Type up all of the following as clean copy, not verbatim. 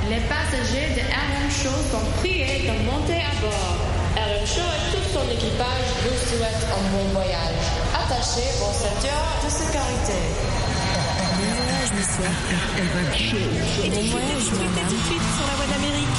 Les passagers de RM Show sont priés de monter à bord. RM Show et tout son équipage vous souhaitent un bon voyage. Attachez vos ceintures de sécurité. Bon voyage, monsieur. RM Show. Bon voyage, madame. Tout de suite sur la voie d'Amérique.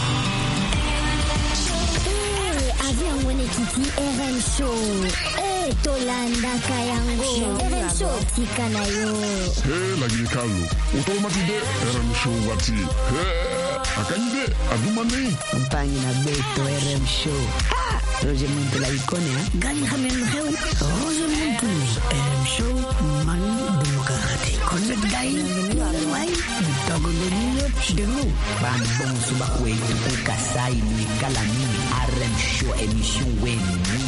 Avion Wenekiti RM Show. Tolanda Kayango. RM Show Tikanayo. Lagi Carlo. Automatide RM Show Wati. Akanyide Adumani. Compagnie na Beto RM Show. Roger Monte la icône, hein? Gani Hamen Heu. Roger Monte RM Show. Manu Demokrati. Connect Dai. Wai. Togo de Nino. Chidero. Bambon Subakwe. Kasai. Kalami. RM Show. Émission Wen.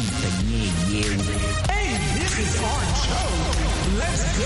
Hey, this is our show. Let's go.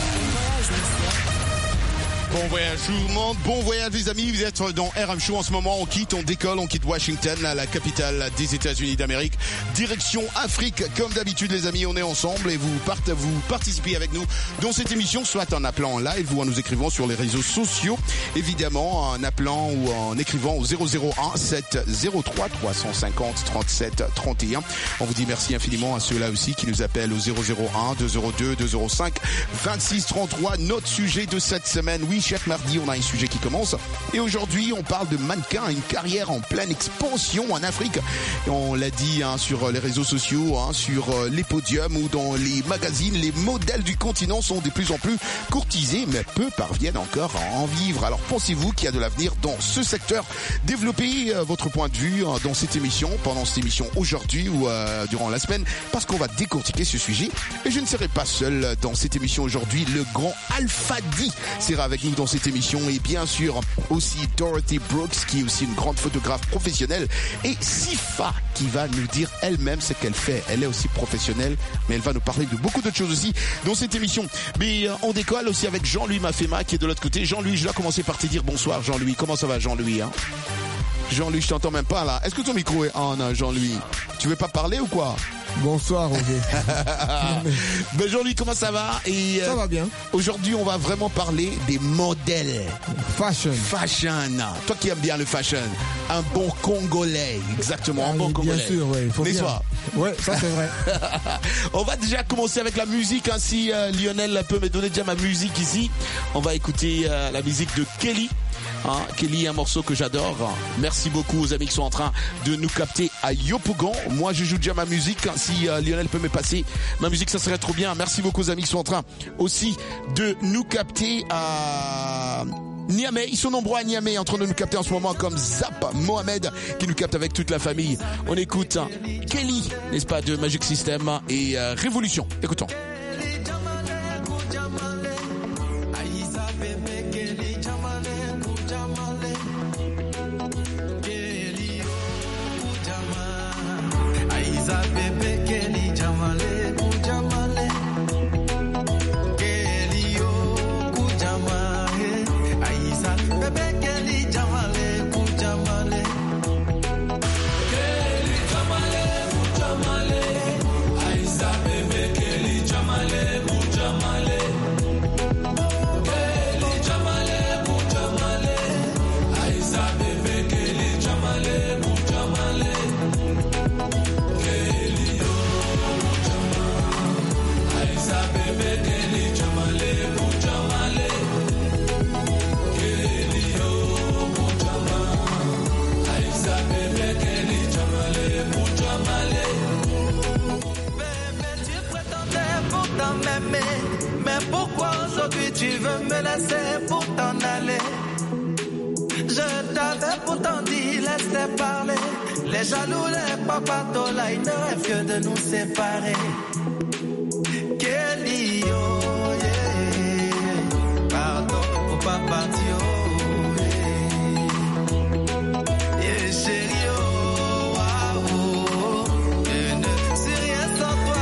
Bon voyage tout le monde, bon voyage les amis, vous êtes dans RM Show en ce moment, on décolle, on quitte Washington, la capitale des États-Unis d'Amérique, direction Afrique, comme d'habitude les amis, on est ensemble et vous participez avec nous dans cette émission, soit en appelant en live ou en nous écrivant sur les réseaux sociaux, évidemment en appelant ou en écrivant au 001 703 350 37 31. On vous dit merci infiniment à ceux-là aussi qui nous appellent au 001 202 205 26 33. Notre sujet de cette semaine, oui, chaque mardi, on a un sujet qui commence. Et aujourd'hui, on parle de mannequin, une carrière en pleine expansion en Afrique. Et on l'a dit sur les réseaux sociaux, sur les podiums ou dans les magazines, les modèles du continent sont de plus en plus courtisés, mais peu parviennent encore à en vivre. Alors pensez-vous qu'il y a de l'avenir dans ce secteur? Développez votre point de vue dans cette émission, pendant cette émission aujourd'hui ou durant la semaine, parce qu'on va décortiquer ce sujet. Et je ne serai pas seul dans cette émission aujourd'hui. Le grand Alpha D sera avec nous dans cette émission et bien sûr aussi Dorothy Brooks qui est aussi une grande photographe professionnelle et Sifa qui va nous dire elle-même ce qu'elle fait. Elle est aussi professionnelle mais elle va nous parler de beaucoup d'autres choses aussi dans cette émission. Mais on décolle aussi avec Jean-Louis Mafema qui est de l'autre côté. Jean-Louis, je dois commencer par te dire bonsoir Jean-Louis. Comment ça va Jean-Louis Jean-Louis, je t'entends même pas là. Est-ce que ton micro est on Jean-Louis? Tu veux pas parler ou quoi? Bonsoir Roger. Ben Jean-Louis, comment ça va? Et ça va bien. Aujourd'hui, on va vraiment parler des modèles. Fashion. Toi qui aimes bien le fashion. Un bon Congolais. Exactement, un bon Congolais. Bien sûr, oui. Il faut bien. Ouais, ça c'est vrai. On va déjà commencer avec la musique. Si Lionel peut me donner déjà ma musique ici. On va écouter la musique de Kelly. Kelly, un morceau que j'adore. Merci beaucoup aux amis qui sont en train de nous capter à Yopougon. Moi, je joue déjà ma musique. Si Lionel peut me passer ma musique, ça serait trop bien. Merci beaucoup aux amis qui sont en train aussi de nous capter à Niamey. Ils sont nombreux à Niamey en train de nous capter en ce moment, comme Zap Mohamed qui nous capte avec toute la famille. On écoute Kelly, n'est-ce pas, de Magic System et Révolution. Écoutons. Mais pourquoi aujourd'hui tu veux me laisser pour t'en aller? Je t'avais pourtant dit laisse-les parler. Les jaloux, les papatos là, ils ne rêvent que de nous séparer. Kelly, oh yeah. Pardon pour pas partir, oh yeah. Yeah chérie, oh waouh. Je ne suis rien sans toi.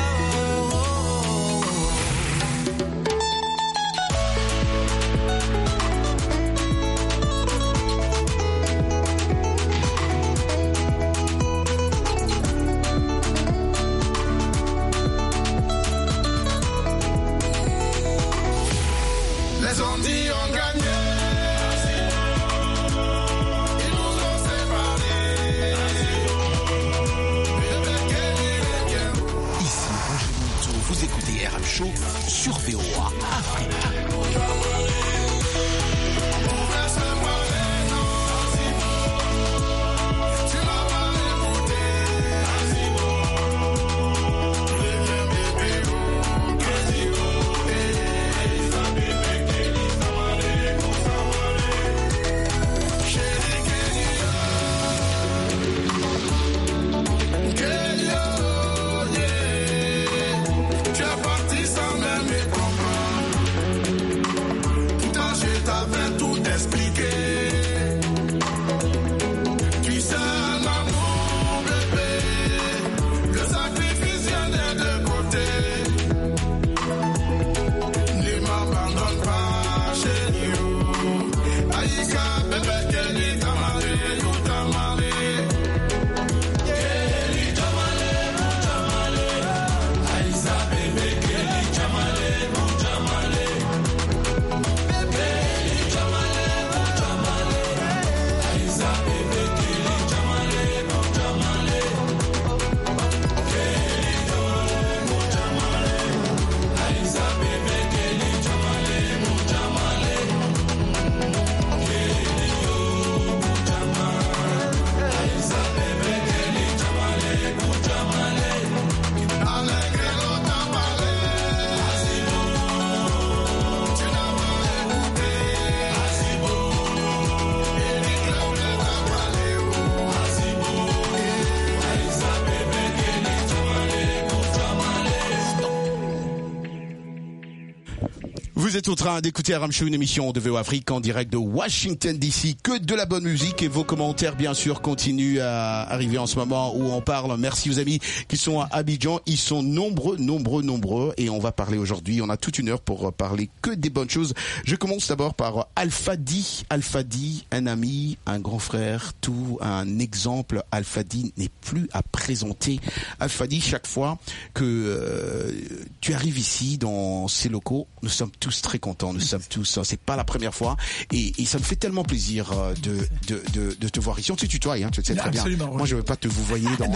Vous êtes en train d'écouter RM Show, une émission de VO Afrique en direct de Washington DC. Que de la bonne musique, et vos commentaires bien sûr continuent à arriver en ce moment où on parle. Merci aux amis qui sont à Abidjan. Ils sont nombreux et on va parler aujourd'hui. On a toute une heure pour parler que des bonnes choses. Je commence d'abord par Alpha D, un ami, un grand frère, tout un exemple. Alpha D n'est plus à présenter. Alpha D, chaque fois que tu arrives ici dans ces locaux, nous sommes tous très contents. Nous sommes tous, c'est pas la première fois et ça me fait tellement plaisir de te voir ici. On te tutoie, hein, tu le sais très bien. Absolument, moi je veux pas te vous voyez dans.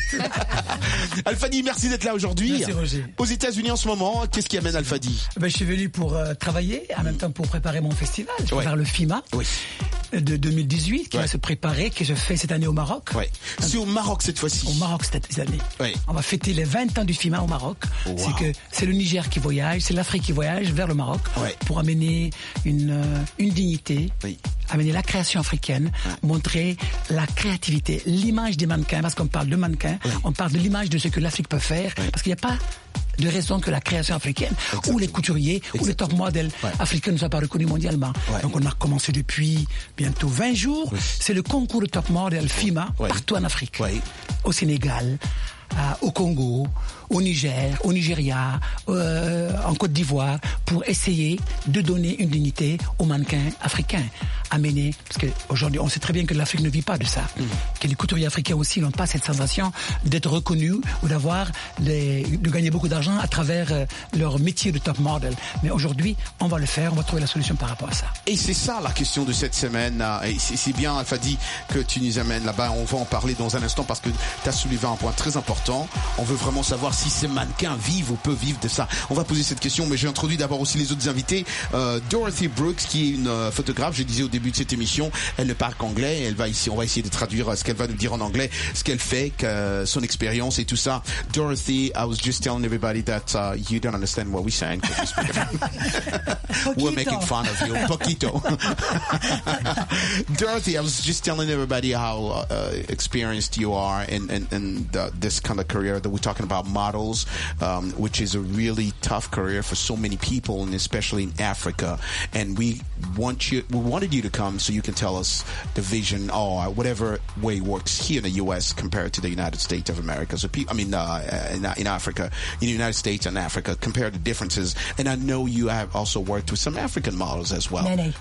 Alpha D, merci d'être là aujourd'hui. Merci Roger. Aux États-Unis en ce moment, qu'est-ce qui amène Alpha D? Je suis venu pour travailler, en même temps pour préparer mon festival. Je prépare le FIMA de 2018 qui va se préparer, que je fais cette année au Maroc. C'est au Maroc cette fois-ci. Au Maroc cette année. On va fêter les 20 ans du FIMA au Maroc. C'est le Niger qui voyage, c'est l'Afrique qui voyage vers le Maroc pour amener une dignité, amener la création africaine, montrer la créativité, l'image des mannequins, parce qu'on parle de mannequins, on parle de l'image de ce que l'Afrique peut faire, parce qu'il n'y a pas de raison que la création africaine ou les couturiers ou les top modèles africains ne soient pas reconnus mondialement. Donc on a commencé depuis bientôt 20 jours. C'est le concours de top modèle FIMA partout en Afrique. Au Sénégal, au Congo, au Niger, au Nigeria, en Côte d'Ivoire, pour essayer de donner une dignité aux mannequins africains. Amener, parce qu'aujourd'hui, on sait très bien que l'Afrique ne vit pas de ça. Que les couturiers africains aussi n'ont pas cette sensation d'être reconnus ou de gagner beaucoup d'argent à travers leur métier de top model. Mais aujourd'hui, on va le faire, on va trouver la solution par rapport à ça. Et c'est ça la question de cette semaine. Et c'est bien, Alpha D, que tu nous amènes là-bas. On va en parler dans un instant parce que tu as soulevé un point très important. On veut vraiment savoir si ces mannequins vivent ou peuvent vivre de ça. On va poser cette question, mais j'ai introduit d'abord aussi les autres invités. Dorothy Brooks, qui est une photographe, je disais au début de cette émission, elle ne parle qu'anglais. On va essayer de traduire ce qu'elle va nous dire en anglais, ce qu'elle fait, son expérience et tout ça. Dorothy, I was just telling everybody that you don't understand what we're saying. We're making fun of you. Poquito. Dorothy, I was just telling everybody how experienced you are in this kind of career that we're talking about, models, which is a really tough career for so many people, and especially in Africa. And we wanted you to come so you can tell us the vision or whatever way it works here in the U.S. compared to the United States of America. So, in Africa, in the United States and Africa, compare the differences. And I know you have also worked with some African models as well. Many.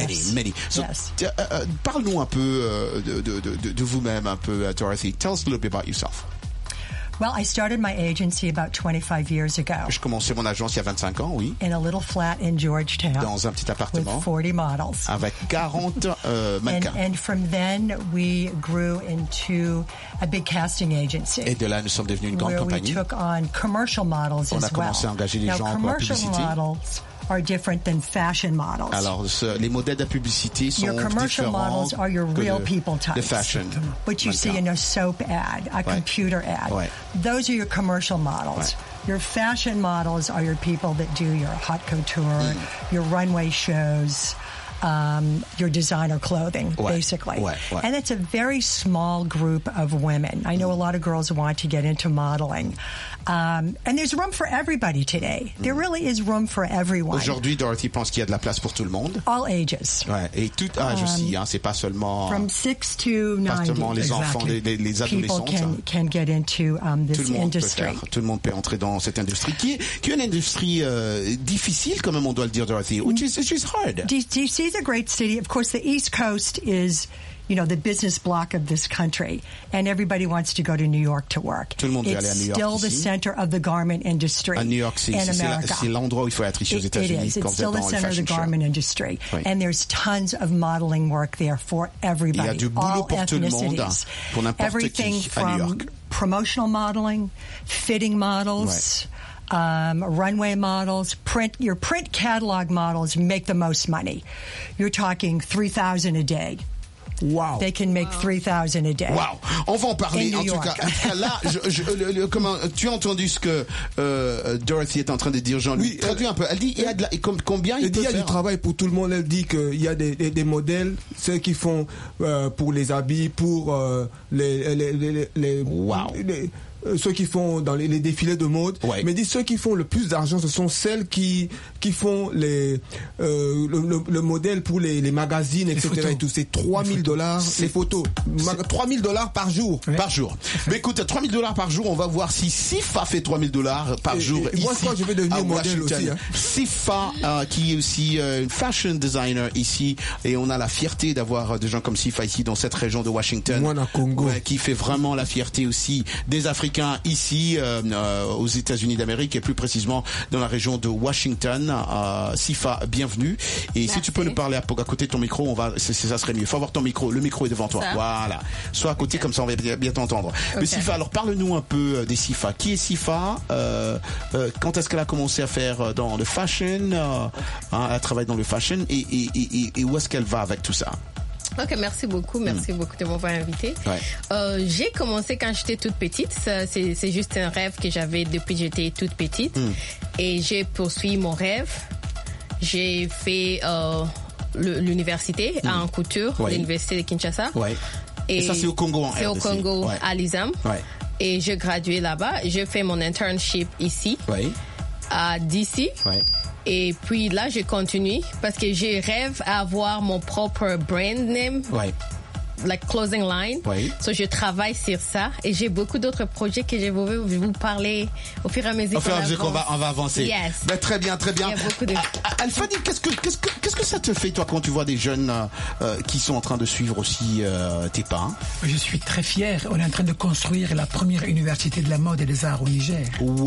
So, yes. Parle-nous un peu de vous-même, un peu, Dorothy. Tell us a little bit about yourself. Well, I started my agency about 25 years ago. Je commençais mon agence il y a 25 ans, oui. In a little flat in Georgetown. Dans un petit appartement. With 40 models. Avec 40 mannequins. And from then, we grew into a big casting agency. Et de là, nous sommes devenus une grande compagnie. We took on commercial models On as well. a commencé à engager des gens pour la publicité. Models are different than fashion models. Alors, les modèles de publicité sont différents. Your commercial models are your real people types. The fashion. What you see in a soap ad, a computer ad. Those are your commercial models. Your fashion models are your people that do your haute couture, your runway shows, your designer clothing, basically. And it's a very small group of women. I know a lot of girls want to get into modeling. And there's room for everybody today. There really is room for everyone. Aujourd'hui, Dorothy pense qu'il y a de la place pour tout le monde. All ages. Et tout âge aussi, hein. C'est pas seulement. From 6 to 90. Pas seulement les enfants, les adolescents. People can get into this industry. Tout le monde peut entrer dans cette industrie qui est une industrie difficile, quand même, on doit le dire, Dorothy, which is hard. DC is a great city. Of course, the East Coast is, the business block of this country, and everybody wants to go to New York to work. Tout le monde veut aller à New York. It's still the center of the garment industry. À New York, c'est l'endroit où il faut être ici aux États-Unis. It is. It's still the center of the garment industry, and there's tons of modeling work there for everybody. Il y a du boulot pour tout le monde, pour n'importe Everything qui à New York. from promotional modeling, fitting models. Runway models, your print catalog models make the most money. You're talking $3,000 a day. Wow. They can make $3,000 a day. Wow. On va en parler. En tout cas, là, comment, tu as entendu ce que Dorothy est en train de dire, Jean-Louis? Oui, traduis un peu. Elle dit, il y a combien il peut faire? Il y a du travail pour tout le monde. Elle dit qu'il y a des modèles, ceux qui font pour les habits, pour les wow. ceux qui font dans les défilés de mode, mais dit ceux qui font le plus d'argent, ce sont celles qui font le modèle pour les magazines, etc. Et tout. C'est $3,000 les photos. $3,000 par jour. Par jour. Mais écoute, $3,000 par jour, on va voir si Sifa fait $3,000 par jour. Et moi, je crois que je vais devenir modèle aussi. Hein. Sifa, qui est aussi une fashion designer ici, et on a la fierté d'avoir des gens comme Sifa ici dans cette région de Washington, Congo, qui fait vraiment la fierté aussi des Africains ici aux États-Unis d'Amérique et plus précisément dans la région de Washington. Sifa, bienvenue. Et merci. Si tu peux nous parler à côté de ton micro, ça serait mieux. Faut avoir ton micro. Le micro est devant toi. Voilà. Sois à côté, comme ça on va bien t'entendre. Okay. Mais Sifa, alors parle-nous un peu des Sifa. Qui est Sifa? Quand est-ce qu'elle a commencé à faire dans le fashion? Elle travaille dans le fashion et où est-ce qu'elle va avec tout ça? Ok, merci beaucoup de m'avoir invité. J'ai commencé quand j'étais toute petite. C'est juste un rêve que j'avais depuis que j'étais toute petite. Et j'ai poursuivi mon rêve. J'ai fait l'université en couture, l'université de Kinshasa. Et ça, c'est au Congo, c'est au Congo, à l'ISAM. Et j'ai gradué là-bas. J'ai fait mon internship ici, à DC. Et puis là, je continue parce que je rêve à avoir mon propre brand name. Like clothing line. So je travaille sur ça et j'ai beaucoup d'autres projets que je vais vous parler au fur et à mesure qu'on va avancer. Yes. Ben, très bien. Il y a beaucoup de... Alfadi, qu'est-ce que ça te fait toi quand tu vois des jeunes qui sont en train de suivre aussi tes pas? Je suis très fier. On est en train de construire la première université de la mode et des arts au Niger. Wow.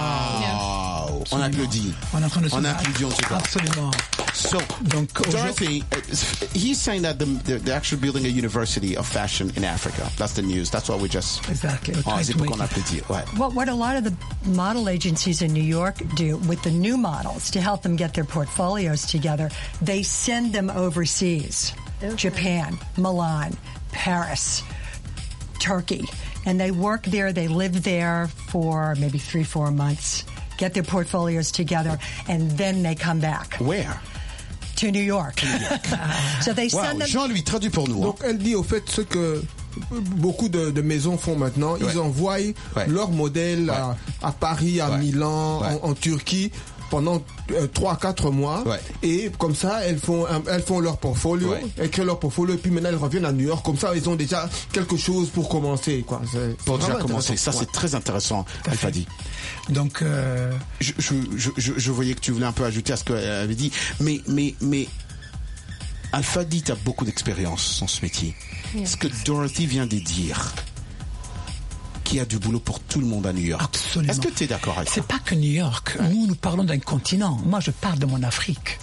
On applaudit. On est en train de on applaudit en tout cas. Absolument. So, Dorothy, he's saying that they're actually building a university of fashion in Africa. That's the news. That's what we just... Exactly. C'est pour qu'on applaudit. Well, what a lot of the model agencies in New York do with the new models to help them get their portfolios together, they send them overseas. Okay. Japan, Milan, Paris, Turkey. And they work there, they live there for maybe 3-4 months, get their portfolios together, and then they come back. Where? To New York. So they send them... Jean-Louis, traduit pour nous. Donc elle dit au fait ce que beaucoup de maisons font maintenant, ils envoient leurs modèles à Paris, à Milan, en Turquie pendant 3-4 mois et comme ça elles font leur portfolio, elles créent leur portfolio et puis maintenant elles reviennent à New York, comme ça ils ont déjà quelque chose pour commencer quoi. Pour déjà commencer, ça c'est très intéressant. Alfadi. Donc je voyais que tu voulais un peu ajouter à ce qu'elle avait dit, mais Alfadi, tu as beaucoup d'expérience dans ce métier. Ce que Dorothy vient de dire, qu'il y a du boulot pour tout le monde à New York. Absolument. Est-ce que tu es d'accord avec ça? C'est pas que New York. Nous parlons d'un continent. Moi, je parle de mon Afrique.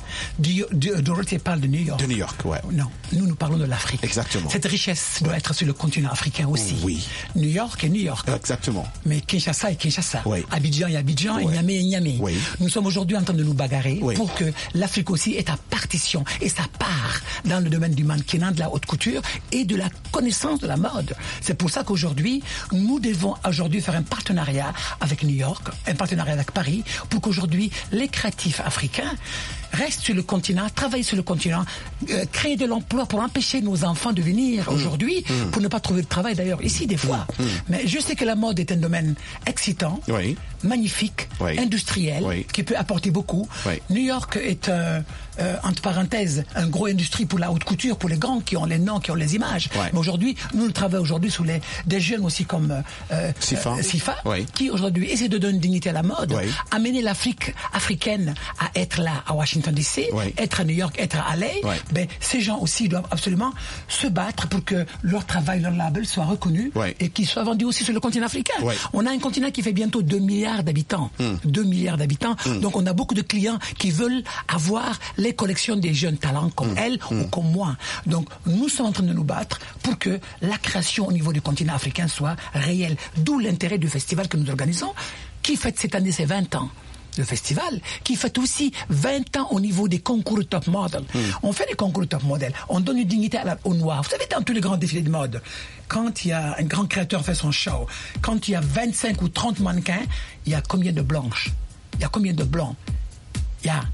Dorothy parle de New York. De New York, Non, nous parlons de l'Afrique. Exactement. Cette richesse doit être sur le continent africain aussi. Oui. New York est New York. Exactement. Mais Kinshasa est Kinshasa. Abidjan est Abidjan, et Niamey est Niamey. Nous sommes aujourd'hui en train de nous bagarrer pour que l'Afrique aussi ait sa partition et sa part dans le domaine du mannequinat, de la haute couture et de la connaissance de la mode. C'est pour ça qu'aujourd'hui, nous devons faire un partenariat avec New York, un partenariat avec Paris, pour qu'aujourd'hui les créatifs africains restent sur le continent, travaillent sur le continent, créent de l'emploi pour empêcher nos enfants de venir aujourd'hui, pour ne pas trouver de travail d'ailleurs ici des fois. Mais je sais que la mode est un domaine excitant, magnifique, industriel, qui peut apporter beaucoup. New York est entre parenthèses un gros industrie pour la haute couture, pour les grands qui ont les noms, qui ont les images. Mais aujourd'hui, nous travaillons aujourd'hui sous des jeunes aussi comme Sifa, qui aujourd'hui essaient de donner une dignité à la mode, amener l'Afrique africaine à être là à Washington DC, être à New York, être à LA. Ben, ces gens aussi doivent absolument se battre pour que leur travail, leur label soit reconnu et qu'ils soient vendus aussi sur le continent africain. On a un continent qui fait bientôt 2 milliards d'habitants. 2 milliards d'habitants. Donc on a beaucoup de clients qui veulent avoir les collections des jeunes talents comme elle ou comme moi. Donc nous sommes en train de nous battre pour que la création au niveau du continent africain soit réelle. D'où l'intérêt du festival que nous organisons, qui fête cette année ses 20 ans. Le festival, qui fête aussi 20 ans au niveau des concours top model. On fait des concours top model. On donne une dignité aux Noirs. Vous savez, dans tous les grands défilés de mode, quand il y a un grand créateur fait son show, quand il y a 25 ou 30 mannequins, il y a combien de blanches? Il y a combien de blancs? Il y a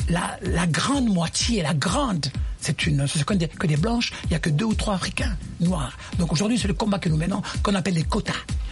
la grande moitié, c'est que des blanches, il n'y a que 2 ou 3 Africains noirs. Donc aujourd'hui, c'est le combat que nous menons, qu'on appelle les quotas.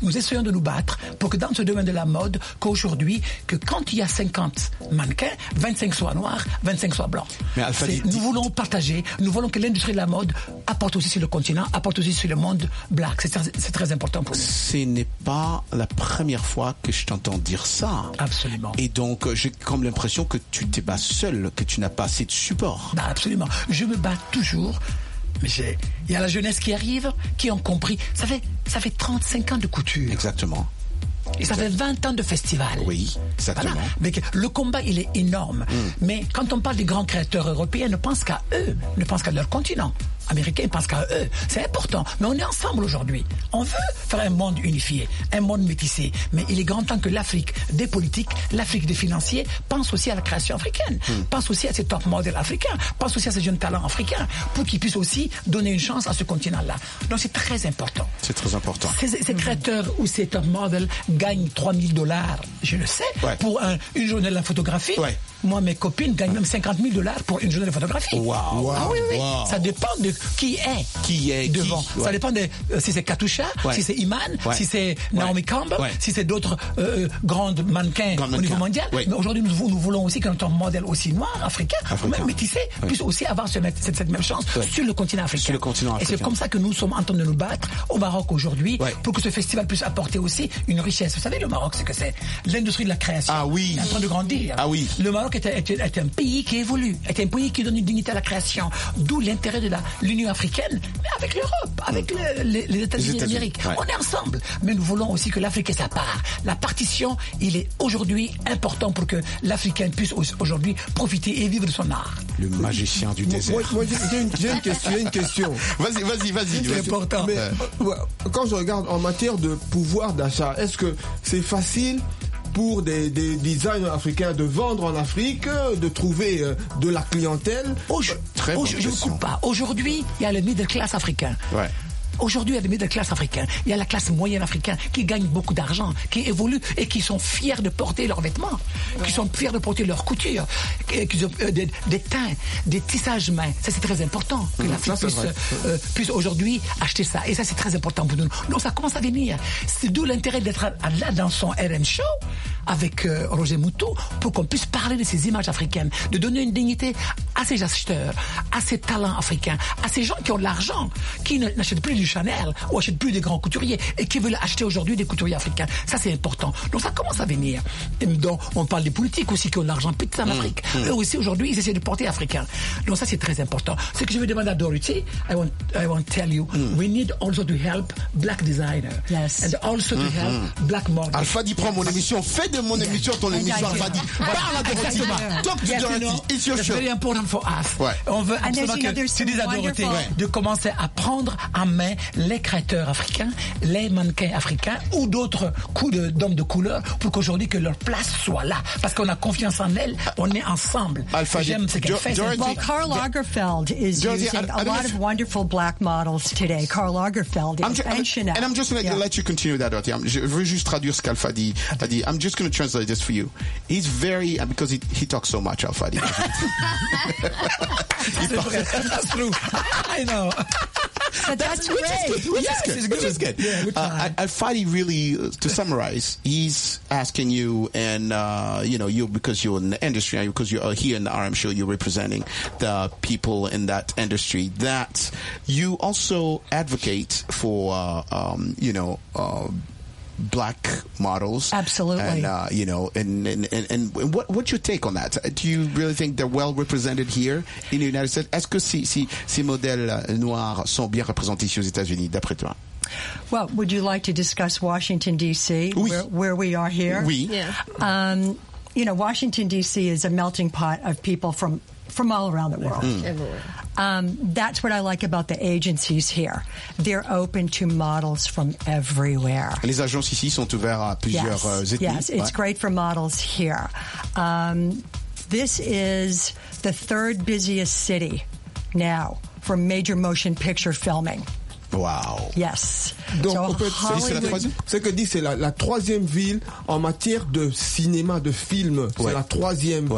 nous essayons de nous battre pour que dans ce domaine de la mode, qu'aujourd'hui, que quand il y a 50 mannequins, 25 soient noirs, 25 soient blancs. Mais Alpha, nous voulons partager, nous voulons que l'industrie de la mode apporte aussi sur le continent, apporte aussi sur le monde black. C'est très important pour nous. Ce n'est pas la première fois que je t'entends dire ça. Absolument. Et donc, j'ai comme l'impression que tu t'es pas seul, que tu n'as pas assez de support. Non, absolument. Je me bats toujours. Mais il y a la jeunesse qui arrive, qui ont compris. Ça fait 35 ans de couture. Exactement. Et ça fait 20 ans de festival. Oui, exactement. Voilà. Mais le combat, il est énorme. Mais quand on parle des grands créateurs européens, ne pensent qu'à eux, ne pensent qu'à leur continent. Américains pensent qu'à eux. C'est important. Mais on est ensemble aujourd'hui. On veut faire un monde unifié, un monde métissé. Mais il est grand temps que l'Afrique des politiques, l'Afrique des financiers, pense aussi à la création africaine. Pense aussi à ces top modèles africains. Pense aussi à ces jeunes talents africains pour qu'ils puissent aussi donner une chance à ce continent-là. Donc c'est très important. C'est très important. Ces créateurs ou ces top models gagnent $3,000, je le sais, pour une journée de la photographie. Ouais. Moi, mes copines gagnent même $50,000 pour une journée de photographie. Wow. Ah oui. Ça dépend de qui est devant. Ça dépend de si c'est Katusha, si c'est Iman, si c'est Naomi Campbell, si c'est d'autres grandes mannequins au niveau mondial. Mais aujourd'hui, nous voulons aussi que notre modèle aussi noir, africain, ou même métissé, puisse aussi avoir cette même chance sur le continent africain. Et c'est comme ça que nous sommes en train de nous battre au Maroc aujourd'hui pour que ce festival puisse apporter aussi une richesse. Vous savez, le Maroc, c'est que c'est l'industrie de la création. Ah oui. C'est en train de grandir. Ah oui. Le Maroc est un pays qui évolue, est un pays qui donne une dignité à la création. D'où l'intérêt de l'Union africaine, mais avec l'Europe, avec les États-Unis d'Amérique. On est ensemble. Mais nous voulons aussi que l'Afrique ait sa part. La partition, il est aujourd'hui important pour que l'Africain puisse aujourd'hui profiter et vivre de son art. Le magicien du désert. Moi j'ai une question. Vas-y. C'est important. Mais, quand je regarde en matière de pouvoir d'achat, est-ce que c'est facile pour des designers africains de vendre en Afrique, de trouver de la clientèle? Je ne coupe pas. Aujourd'hui, il y a le middle class africain. Ouais. Aujourd'hui, il y a des middle class africains. Il y a la classe moyenne africaine qui gagne beaucoup d'argent, qui évolue et qui sont fiers de porter leurs vêtements, qui sont fiers de porter leurs coutures, qui ont des teints, des tissages mains. Ça, c'est très important que l'Afrique puisse aujourd'hui acheter ça. Et ça, c'est très important pour nous. Donc, ça commence à venir. C'est d'où l'intérêt d'être là dans son RM Show avec Roger Moutou pour qu'on puisse parler de ces images africaines, de donner une dignité à ces acheteurs, à ces talents africains, à ces gens qui ont de l'argent, qui n'achètent plus du Chanel ou achètent plus des grands couturiers et qui veulent acheter aujourd'hui des couturiers africains. Ça, c'est important. Donc, ça commence à venir. Et donc, on parle des politiques aussi qui ont de l'argent petit en Afrique. Eux aussi, aujourd'hui, ils essaient de porter africain. Donc, ça, c'est très important. Ce que je veux demander à Dorothy, I want to tell you, we need also to help black designers. Yes. And also to help black models. Alpha dit, prends mon émission. Fais de mon émission ton émission, Alpha dit. Parle à Dorothy. Talk to Dorothy. It's your show. Very important for us. On veut absolument que tu dises à Dorothée de commencer à prendre en main les créateurs africains, les mannequins africains ou d'autres d'hommes de couleur pour qu'aujourd'hui que leur place soit là. Parce qu'on a confiance en elles, on est ensemble. J'aime ce qu'elle fait. Well, Karl Lagerfeld is using a lot of wonderful black models today. Karl Lagerfeld and Chanel. And I'm just going to let you continue that, Dorothy. Je veux juste traduire ce qu'Alpha dit. I'm just going to translate this for you. He's very, because he talks so much, Alpha dit. That's true. I know. But that's great. Which is good. Yeah, Al-Fadi really, to summarize, he's asking you, and you because you're in the industry, and because you're here in the RM show, you're representing the people in that industry, that you also advocate for, black models. Absolutely. And and what's your take on that? Do you really think they're well represented here in the United States? Est-ce que ces modèles noirs sont bien représentés ici aux États-Unis, d'après toi? Well, would you like to discuss Washington, D.C., where we are here? Oui. Yeah. Washington, D.C. is a melting pot of people from all around the world. That's what I like about the agencies here. They're open to models from everywhere. Les agences ici sont ouvertes à plusieurs ethnies. Yes, it's great for models here. This is the third busiest city now for major motion picture filming. Wow. Yes. Donc, Hollywood, c'est que dit, c'est la troisième ville en matière de cinéma, de film. C'est la troisième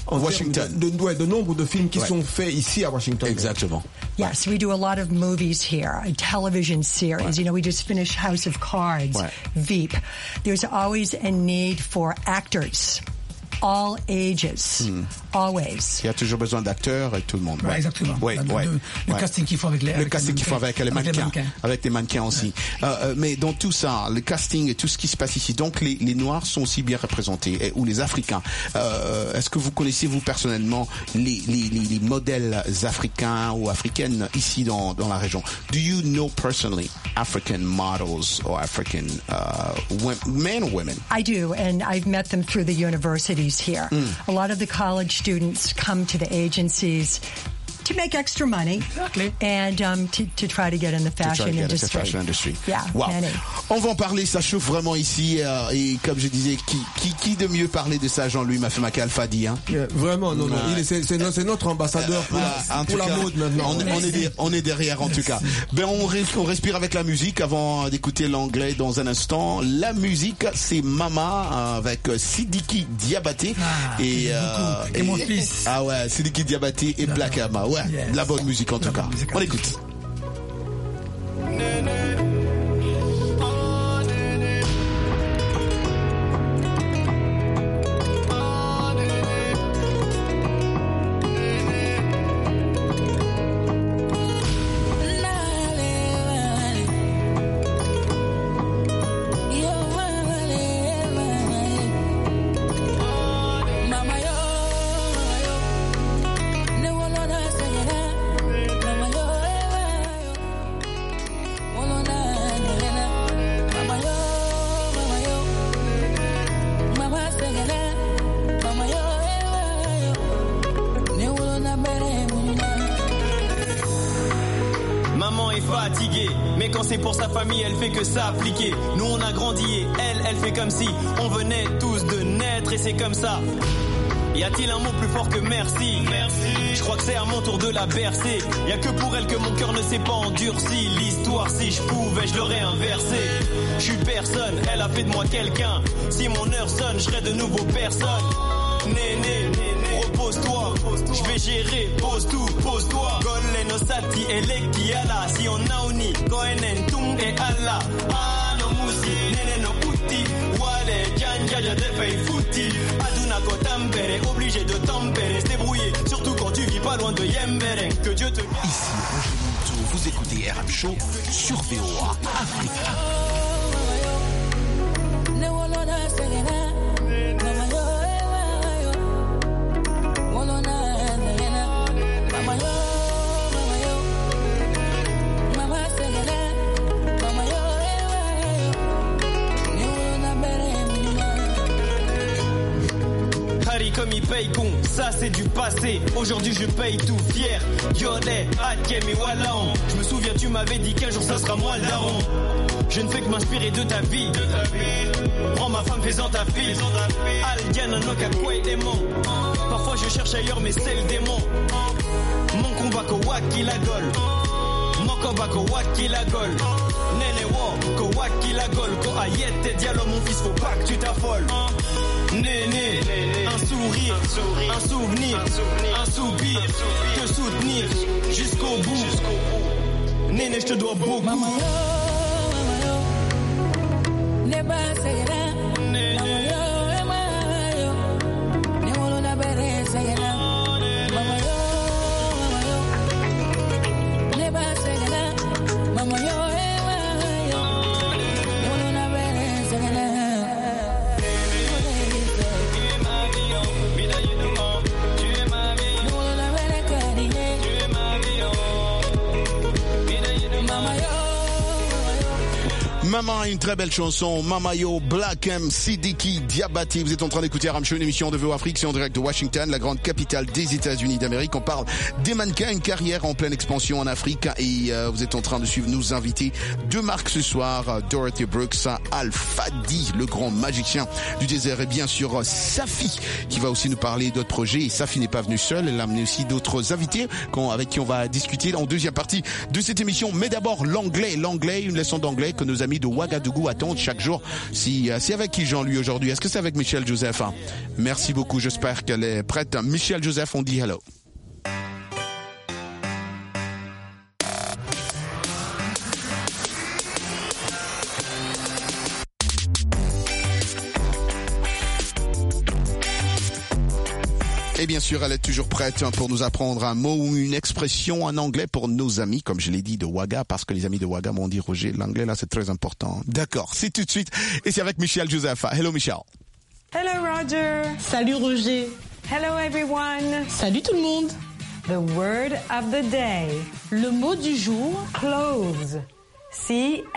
Washington. De nombre de films qui sont faits ici à Washington. Exactement. Yes, we do a lot of movies here, a television series. You know, we just finished House of Cards, Veep. There's always a need for actors. All ages, always. Il y a toujours besoin d'acteurs et tout le monde. Ouais, exactement. Le casting qu'il faut avec les mannequins. Avec les mannequins aussi. Mais dans tout ça, le casting et tout ce qui se passe ici, donc les Noirs sont aussi bien représentés, ou les Africains. Est-ce que vous connaissez, vous, personnellement, les modèles africains ou africaines ici dans la région? Do you know personally African models or African men or women? I do, and I've met them through the universities here. A lot of the college students come to the agencies to make extra money and to try to get in the fashion industry. Yeah, many. On va en parler, ça chauffe vraiment ici et comme je disais, qui de mieux parler de ça, Jean-Louis Mafemake Alfadi, hein? Vraiment, non. C'est notre ambassadeur pour la mode maintenant. On est derrière en tout cas. On respire avec la musique avant d'écouter l'anglais dans un instant. La musique, c'est Mama avec Sidiki Diabaté et mon fils. Ah ouais, Sidiki Diabaté et Black Ama. Ouais, de la bonne musique en tout cas. On écoute. Que ça appliqué. Nous on a grandi et elle fait comme si on venait tous de naître et c'est comme ça. Y a-t-il un mot plus fort que merci? Je crois que c'est à mon tour de la bercer. Y a que pour elle que mon cœur ne s'est pas endurci. L'histoire, si je pouvais, je l'aurais inversé. Je suis personne, elle a fait de moi quelqu'un. Si mon heure sonne, je serai de nouveau personne. Néné, repose-toi, je vais gérer, pose-toi. Golle no sati eleki ala, si on a uni, goenen tum et ala. Ah no musi, nene no uti, wale janja de fei fouti. Aduna ko tampere, obligé de tempérer, se débrouiller, surtout quand tu vis pas loin de Yemberen. Que Dieu te... Ici, Roger Montou, vous écoutez RM Show sur VOA Africa. Comme il paye con, ça c'est du passé. Aujourd'hui je paye tout fier. Yodé, Atkem et Wallaon. Je me souviens tu m'avais dit qu'un jour ça sera moi le daron. Je ne fais que m'inspirer de ta vie. Prends ma femme faisant ta fille. Aldiana no kakwe démon. Parfois je cherche ailleurs mais c'est le démon. Mon combat ko waki la gueule. Mon combat ko waki la gueule. Nene wo ko waki la gueule. Ko ayete dialo mon fils faut pas que tu t'affoles. Néné, un sourire, un souvenir, un soupir, te soutenir jusqu'au bout. Néné, je te dois beaucoup. Mama yo, neba segera. Mama yo, mama yo, ne wolo na bere segera. Mama yo, neba segera. Mama yo. Maman, une très belle chanson. Mamayo, Black M, Sidiki Diabaté. Vous êtes en train d'écouter RM Show, une émission de VOA Afrique, c'est en direct de Washington, la grande capitale des États-Unis d'Amérique. On parle des mannequins, une carrière en pleine expansion en Afrique. Et vous êtes en train de suivre nos invités de marque ce soir, Dorothy Brooks, Alfadi, le grand magicien du désert, et bien sûr Safi, qui va aussi nous parler d'autres projets. Et Safi n'est pas venue seule, elle a amené aussi d'autres invités avec qui on va discuter en deuxième partie de cette émission. Mais d'abord l'anglais, une leçon d'anglais que nos amis amis de Ouagadougou attendent chaque jour. C'est avec qui Jean-Louis aujourd'hui? Est-ce que c'est avec Michel Joseph? Merci beaucoup, j'espère qu'elle est prête. Michel Joseph, on dit hello. Et bien sûr, elle est toujours prête pour nous apprendre un mot ou une expression en anglais pour nos amis, comme je l'ai dit, de Ouaga, parce que les amis de Ouaga m'ont dit, Roger, l'anglais, là, c'est très important. D'accord, c'est tout de suite. Et c'est avec Michel Joseph. Hello, Michel. Hello, Roger. Salut, Roger. Hello, everyone. Salut, tout le monde. The word of the day. Le mot du jour. Clothes. C-L-O-T-H-E-S.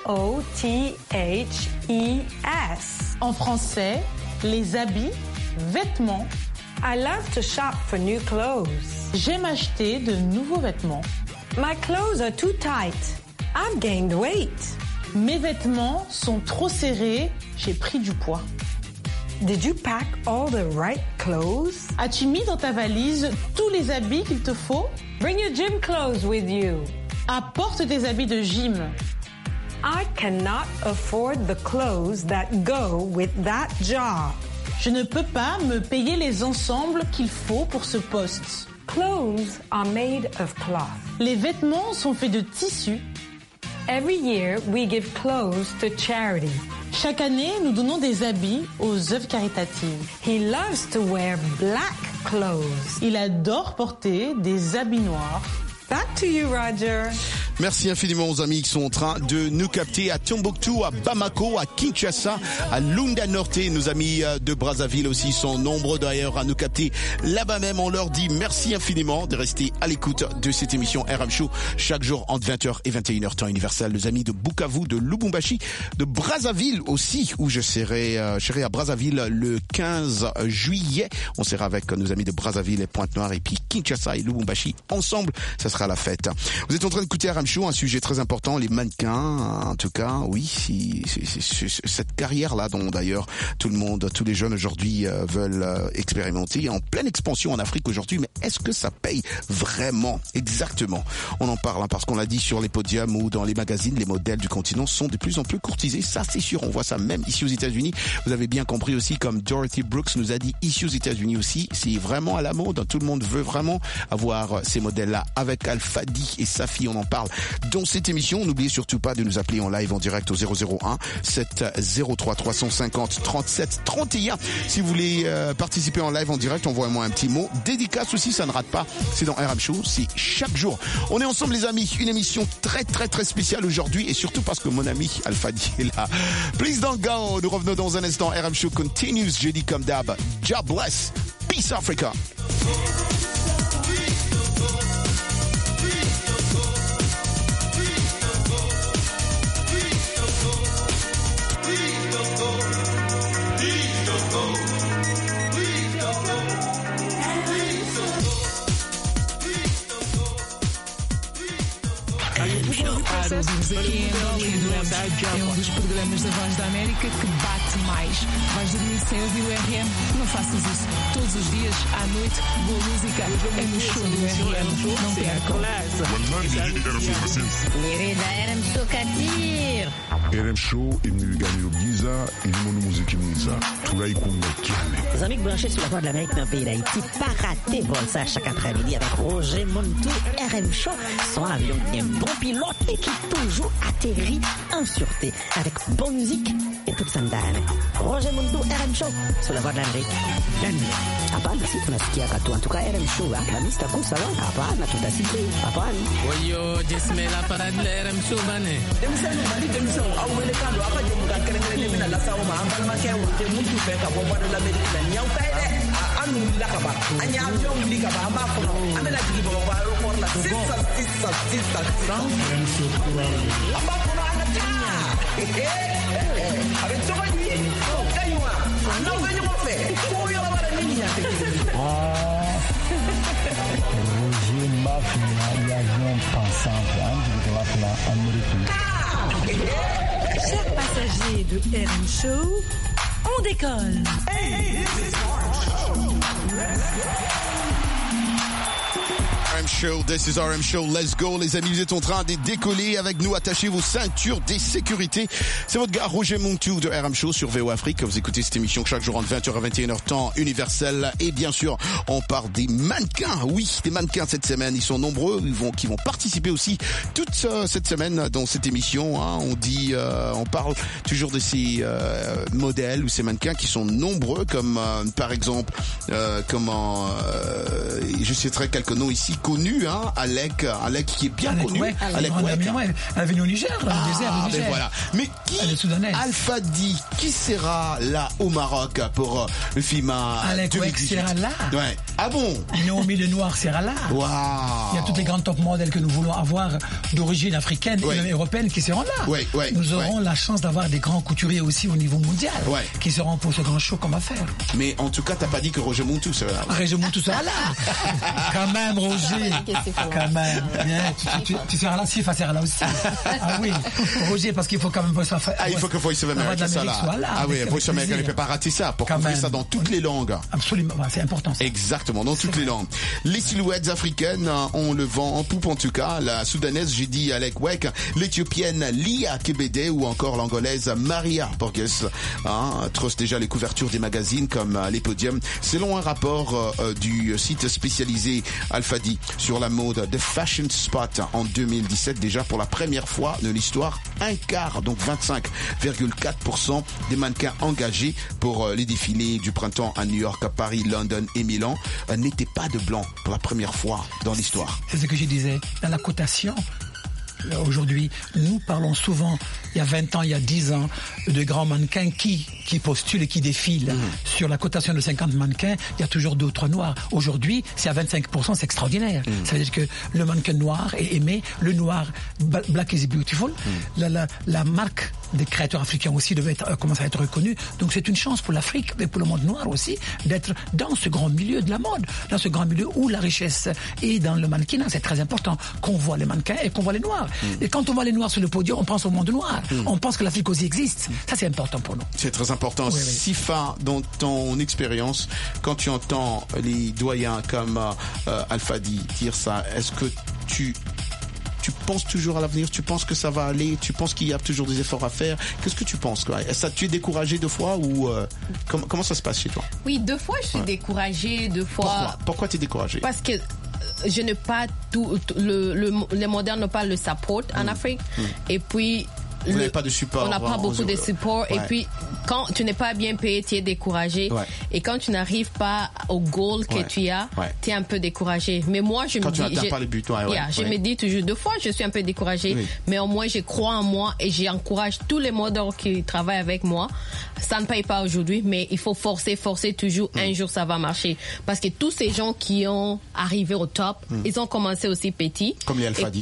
En français, les habits, vêtements. I love to shop for new clothes. J'aime acheter de nouveaux vêtements. My clothes are too tight. I've gained weight. Mes vêtements sont trop serrés. J'ai pris du poids. Did you pack all the right clothes? As-tu mis dans ta valise tous les habits qu'il te faut? Bring your gym clothes with you. Apporte tes habits de gym. I cannot afford the clothes that go with that job. Je ne peux pas me payer les ensembles qu'il faut pour ce poste. Clothes are made of cloth. Les vêtements sont faits de tissu. Every year we give clothes to charity. Chaque année, nous donnons des habits aux œuvres caritatives. He loves to wear black clothes. Il adore porter des habits noirs. Back to you, Roger. Merci infiniment aux amis qui sont en train de nous capter à Tombouctou, à Bamako, à Kinshasa, à Lunda Norte. Nos amis de Brazzaville aussi sont nombreux d'ailleurs à nous capter là-bas même. On leur dit merci infiniment de rester à l'écoute de cette émission RM Show chaque jour entre 20h et 21h temps universel. Les amis de Bukavu, de Lubumbashi, de Brazzaville aussi, où je serai à Brazzaville le 15 juillet. On sera avec nos amis de Brazzaville et Pointe-Noire et puis Kinshasa et Lubumbashi ensemble. Ça sera la fête. Vous êtes en train d'écouter RM Show, un sujet très important, les mannequins, en tout cas, oui, c'est cette carrière-là dont d'ailleurs tout le monde, tous les jeunes aujourd'hui veulent expérimenter, en pleine expansion en Afrique aujourd'hui, mais est-ce que ça paye vraiment? Exactement. On en parle parce qu'on l'a dit sur les podiums ou dans les magazines, les modèles du continent sont de plus en plus courtisés, ça c'est sûr, on voit ça même ici aux États-Unis. Vous avez bien compris aussi, comme Dorothy Brooks nous a dit, ici aux États-Unis aussi, c'est vraiment à la mode, tout le monde veut vraiment avoir ces modèles-là. Avec Alfadi et Safi, on en parle dans cette émission. N'oubliez surtout pas de nous appeler en live en direct au 001 703 350 37 31. Si vous voulez participer en live en direct, envoyez-moi un petit mot. Dédicace aussi, ça ne rate pas. C'est dans RM Show, c'est chaque jour. On est ensemble les amis, une émission très très très spéciale aujourd'hui et surtout parce que mon ami Alfadi est là. Please don't go. Nous revenons dans un instant. RM Show continues. Jeudi comme d'hab. God bless. Peace Africa. É um dos programas da Voz da América que bate mais. Vais dormir sem ouvir o RM? Não faças isso. Todos os dias, à noite, boa música é no show do RM. Não percam. RM Show Katir. RM Show imniganyiro byiza irimo n'umuziki mwiza turayikunda cyane. Les amis branchés sur la Voix de l'Amérique dans le pays d'Haïti, pas rater ça chaque après-midi avec Roger Montou, RM Show, son avion qui est un bon pilote et qui toujours atterrit en sûreté avec bonne musique et toute sa ndani. Roger Montou, RM Show, sur la Voix de l'Amérique. Hapana, si tunasikia katu. En tout cas, RM Show, Alhamisi takusa leo. Hapana, tutasikia. Hapana. Oyo, jesme la parade de RM Show bane. Demisano, bali demisano. Au welekando, apa je muka kerengere mina la sawo ma ambal ma kew. Te muntu fe ka bo Voix de l'Amérique na nyaw tay de. Anu la ka ba. Anya avion li ka ba ma ko. Amela jigi bo ba ro ko la sisa. RM Show kurale. Amba ko na ta. Avec toi lui. Kaywa. Non ganyo mo fe. Ko yo la bara nini ya te. Roger Mafia e avião passante antes de lá pela Amérique. Chers passagers de RM Show, on décolle. RM RM Show, this is RM Show, let's go les amis, vous êtes en train de décoller avec nous, attachez vos ceintures de sécurité. C'est votre gars Roger Montou de RM Show sur VO Afrique. Vous écoutez cette émission chaque jour entre 20h à 21h temps universel. Et bien sûr, on parle des mannequins. Oui, des mannequins cette semaine, ils sont nombreux, qui vont participer aussi toute cette semaine dans cette émission. Hein. On parle toujours de ces modèles ou ces mannequins qui sont nombreux, comme par exemple, je citerai quelques noms ici connus, hein, Alec qui est bien connu. Alec Weck. Elle est venue au Niger, dans le désert du Niger. Mais voilà. Mais qui, Alpha D, qui sera là au Maroc pour le FIMA Alec Weck sera là. Ouais. Ah bon? Naomi Lenoir sera là. Wow. Il y a toutes les grandes top modèles que nous voulons avoir d'origine africaine et même européenne qui seront là. Nous aurons la chance d'avoir des grands couturiers aussi au niveau mondial qui seront pour ce grand show qu'on va faire. Mais en tout cas, t'as pas dit que Roger Montou sera là. Roger Montou sera là. Quand même, Roger. Quand même. Tu seras là, Sifa sera là aussi. Ah oui, Roger, parce qu'il faut quand même Voice of America. Il faut que Voice of America soit là. Ah oui, Voice of America ne peut pas rater ça pour couvrir ça dans toutes les langues. Absolument, c'est important. Ça. Exactement, dans toutes les langues. Les silhouettes africaines, on le vend en poupe en tout cas. La soudanaise, j'ai dit Alec Weck, l'éthiopienne Lia Kebede ou encore l'angolaise Maria Borges. Trosse déjà les couvertures des magazines comme les podiums. Selon un rapport du site spécialisé Alpha D sur la mode The Fashion Spot en 2017, déjà pour la première fois de l'histoire, un quart, donc 25,4% des mannequins engagés pour les défilés du printemps à New York, à Paris, London et Milan n'étaient pas de blancs pour la première fois dans l'histoire. C'est ce que je disais. Dans la cotation, aujourd'hui, nous parlons souvent, il y a 20 ans, il y a 10 ans, de grands mannequins qui postulent et qui défilent. Sur la cotation de 50 mannequins, il y a toujours 2 ou 3 noirs. Aujourd'hui, c'est à 25%, c'est extraordinaire. Ça veut dire que le mannequin noir est aimé, le noir, black is beautiful. La marque des créateurs africains aussi commence à être reconnue. Donc c'est une chance pour l'Afrique, mais pour le monde noir aussi, d'être dans ce grand milieu de la mode, dans ce grand milieu où la richesse est dans le mannequinat. C'est très important qu'on voit les mannequins et qu'on voit les noirs. Et quand on voit les noirs sur le podium, on pense au monde noir. On pense que l'Afrique aussi existe. Ça, c'est important pour nous. C'est très important. Oui. Sifa, dans ton expérience, quand tu entends les doyens comme Alpha D dire ça, est-ce que tu penses toujours à l'avenir? Tu penses que ça va aller? Tu penses qu'il y a toujours des efforts à faire? Qu'est-ce que tu penses? Ça, tu es découragé 2 fois ou comment ça se passe chez toi? Oui, 2 fois je suis découragée, 2 fois. Pourquoi tu es découragée? Parce que je n'ai pas les modernes n'ont pas le support en Afrique. Et puis vous n'avez pas de support. On n'a pas beaucoup de support. Et puis, quand tu n'es pas bien payé, tu es découragé. Et quand tu n'arrives pas au goal que tu as, tu es un peu découragé. Mais moi, je me dis... Quand tu n'atteins pas les buts, je me dis toujours, 2 fois, je suis un peu découragée. Mais au moins, je crois en moi et j'encourage tous les modèles qui travaillent avec moi. Ça ne paye pas aujourd'hui, mais il faut forcer toujours. Un jour, ça va marcher. Parce que tous ces gens qui ont arrivé au top, ils ont commencé aussi petits. Comme les Alpha D.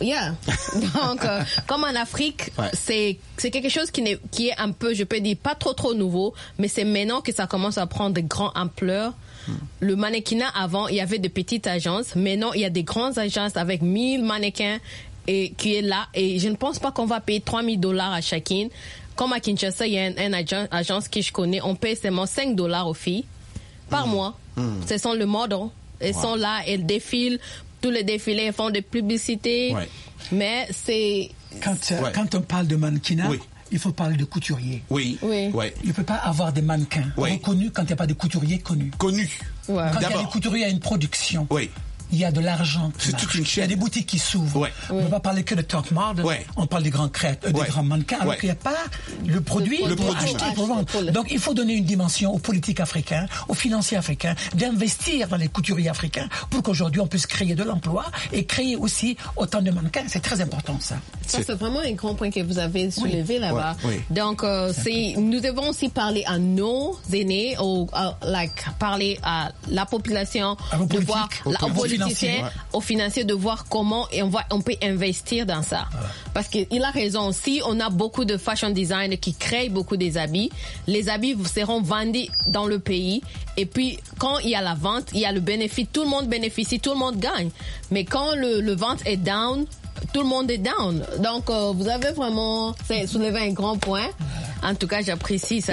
Donc, comme en Afrique, c'est quelque chose qui est un peu, je peux dire, pas trop nouveau, mais c'est maintenant que ça commence à prendre de grandes ampleurs. Le mannequinat, avant, il y avait de petites agences. Maintenant, il y a des grandes agences avec 1000 mannequins qui est là. Et je ne pense pas qu'on va payer $3,000 à chacune. Comme à Kinshasa, il y a une agence que je connais, on paye seulement $5 aux filles par mois. Ce sont le modèle. Elles sont là, elles défilent. Tous les défilés, elles font des publicités. Mais c'est... Quand on parle de mannequinat, il faut parler de couturier. Il ne peut pas avoir des mannequins reconnus quand il n'y a pas de couturiers connus. Quand il y a des couturiers, il y a une production. Il y a de l'argent. C'est toute une chaîne. Il y a des boutiques qui s'ouvrent. On ne va pas parler que de top model. On parle des grands créateurs, des grands mannequins, alors qu'il n'y a pas le produit pour acheter, pour vendre. Donc il faut donner une dimension aux politiques africains, aux financiers africains, d'investir dans les couturiers africains pour qu'aujourd'hui on puisse créer de l'emploi et créer aussi autant de mannequins. C'est très important ça. Ça c'est vraiment un grand point que vous avez soulevé là-bas. Donc nous devons aussi parler à nos aînés, parler à la population, de voir aux financiers de voir comment on peut investir dans ça. Parce qu'il a raison. Si on a beaucoup de fashion designers qui créent beaucoup des habits, les habits seront vendus dans le pays. Et puis, quand il y a la vente, il y a le bénéfice. Tout le monde bénéficie, tout le monde gagne. Mais quand le vente est down, tout le monde est down. Donc, vous avez vraiment soulevé un grand point. En tout cas, j'apprécie ça.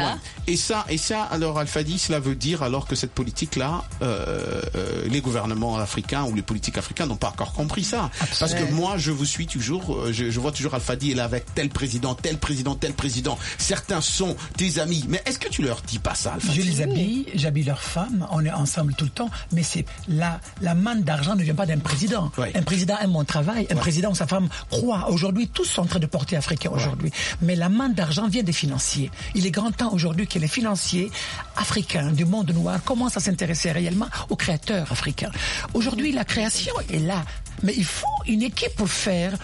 Et ça, alors Alfadi, cela veut dire alors que cette politique-là, les gouvernements africains ou les politiques africains n'ont pas encore compris ça. Absolument. Parce que moi, je vous suis toujours, je vois toujours Alfadi est là avec tel président. Certains sont tes amis. Mais est-ce que tu leur dis pas ça, Alfadi? Je les habille, j'habille leurs femmes, on est ensemble tout le temps, mais c'est la manne d'argent ne vient pas d'un président. Ouais. Un président aime mon travail, un président ou sa femme croit. Aujourd'hui, tous sont en train de porter africain aujourd'hui. Mais la manne d'argent vient des financiers. Il est grand temps aujourd'hui que les financiers africains du monde noir commencent à s'intéresser réellement aux créateurs africains. Aujourd'hui, la création est là. Mais il faut une équipe pour faire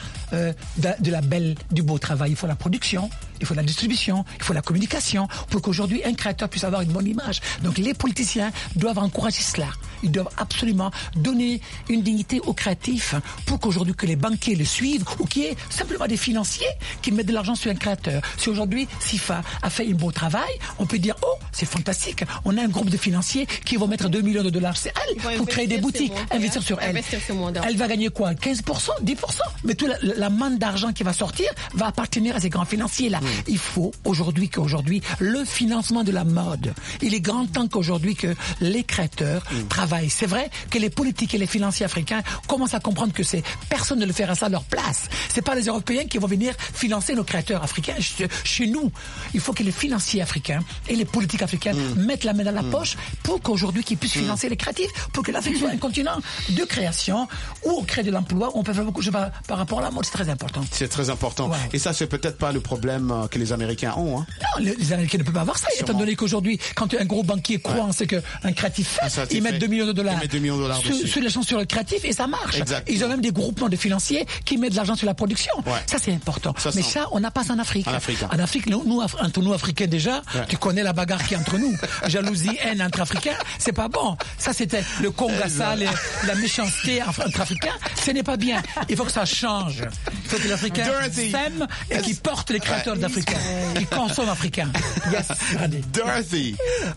du beau travail. Il faut la production, il faut la distribution, il faut la communication pour qu'aujourd'hui un créateur puisse avoir une bonne image. Donc les politiciens doivent encourager cela. Ils doivent absolument donner une dignité aux créatifs pour qu'aujourd'hui que les banquiers le suivent ou qu'il y ait simplement des financiers qui mettent de l'argent sur un créateur. Si aujourd'hui SIFA a fait un beau travail, on peut dire oh c'est fantastique, on a un groupe de financiers qui vont mettre 2 millions de dollars c'est elle pour créer des boutiques, investir sur elle. Elle va gagner quoi? 15%, 10%, mais toute la manne d'argent qui va sortir va appartenir à ces grands financiers là. Il faut aujourd'hui le financement de la mode. Il est grand temps qu'aujourd'hui que les créateurs travaillent. C'est vrai que les politiques et les financiers africains commencent à comprendre que personne ne le fera ça à leur place. C'est pas les Européens qui vont venir financer nos créateurs africains chez nous. Il faut que les financiers africains et les politiques africains mettent la main dans la poche pour qu'aujourd'hui qu'ils puissent financer les créatifs, pour que l'Afrique soit un continent de création où on crée de l'emploi, où on peut faire beaucoup de choses par rapport à la mode. C'est très important. C'est très important. Ouais. Et ça, c'est peut-être pas le problème que les Américains ont. Hein. Non, les Américains ne peuvent pas avoir ça, étant donné qu'aujourd'hui, quand un gros banquier croit en ce qu'un créatif fait, ils mettent 2 millions de dollars sur les gens sur le créatif et ça marche. Exactement. Ils ont même des groupements de financiers qui mettent de l'argent sur la production. Ouais. Ça, c'est important. Mais ça, on n'a pas ça en Afrique. En Afrique, nous, entre nous Africains déjà, tu connais la bagarre qui est entre nous. Jalousie, haine entre Africains, c'est pas bon. Ça, c'était le Congassa, la méchanceté entre Africains. Ce n'est pas bien. Il faut que ça change. Il faut que l'Africain s'aime et qu'il porte les créateurs d'Africains, qui consomment africains. Yes. Dorothy,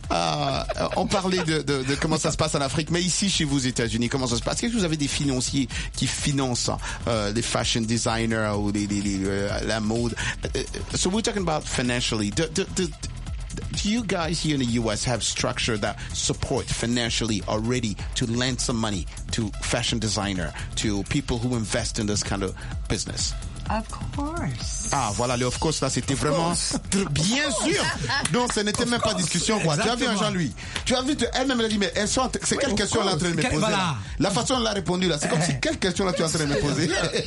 on parlait de comment ça se passe en Afrique, mais ici chez vous aux États-Unis, comment ça se passe? Est-ce que vous avez des financiers qui financent des fashion designers ou la mode? So we're talking about financially. Do you guys here in the U.S. have structure that support financially already to lend some money to fashion designer, to people who invest in this kind of business? Of course. Ah, voilà, le of course, là, c'était vraiment bien sûr. Donc, ce n'était même pas discussion, quoi. Tu as vu, Jean-Louis? Tu as vu, elle-même, elle a dit, mais c'est quelle question elle est en train de me poser, là? La façon dont elle a répondu, là, c'est comme si, quelle question, là, tu es en train de me poser?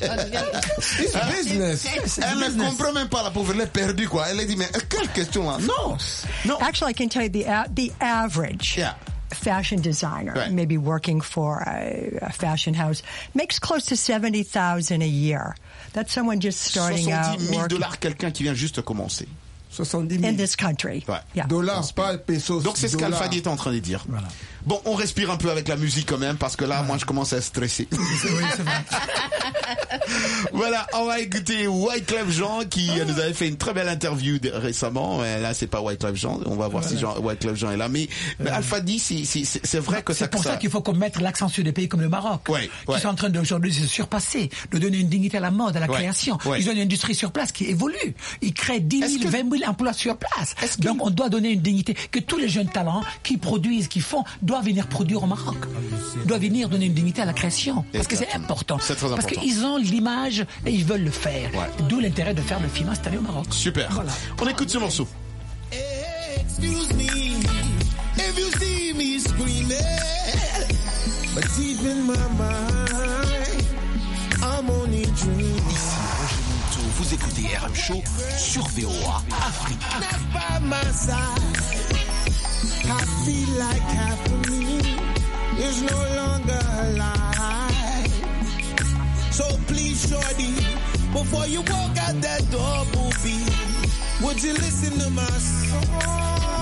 It's business. Elle ne comprend même pas, la pauvre, elle est perdue, quoi. Elle a dit, mais quelle question, là? Non. Actually, I can tell you the average. Yeah. Fashion designer, maybe working for a fashion house, makes close to $70,000 a year. That's someone just starting out. $70,000, quelqu'un qui vient juste commencer. 70 000. In this country. Ouais. Yeah. Dollars, pas pesos. Donc c'est ce qu'Alfadi est en train de dire. Voilà. Bon, on respire un peu avec la musique quand même, parce que là, moi, je commence à stresser. Oui, c'est vrai. Voilà, on va écouter Wyclef Jean qui nous avait fait une très belle interview récemment. Là, c'est pas Wyclef Jean. On va voir si Wyclef Jean est là. Mais Alfadi, c'est vrai que c'est pour ça qu'il faut qu'on mette l'accent sur des pays comme le Maroc, qui sont en train d'aujourd'hui de se surpasser, de donner une dignité à la mode, à la création. Ils ont une industrie sur place qui évolue. Ils créent 10 000, 20 000 emplois sur place. Donc, on doit donner une dignité que tous les jeunes talents qui produisent, qui font, doivent venir produire au Maroc. Doivent venir donner une dignité à la création. Parce que c'est important. C'est très important. Parce qu'ils ont l'image et ils veulent le faire. D'où l'intérêt de faire le film installé au Maroc. Super. Voilà. On écoute ce morceau. Excuse me if you see me screaming, but deep in my mind, I'm only dreaming. Vous écoutez RM Show sur VOA Afrique. By my side, I feel like half of me is no longer alive. So please, shorty, before you walk out that door, booby, would you listen to my song?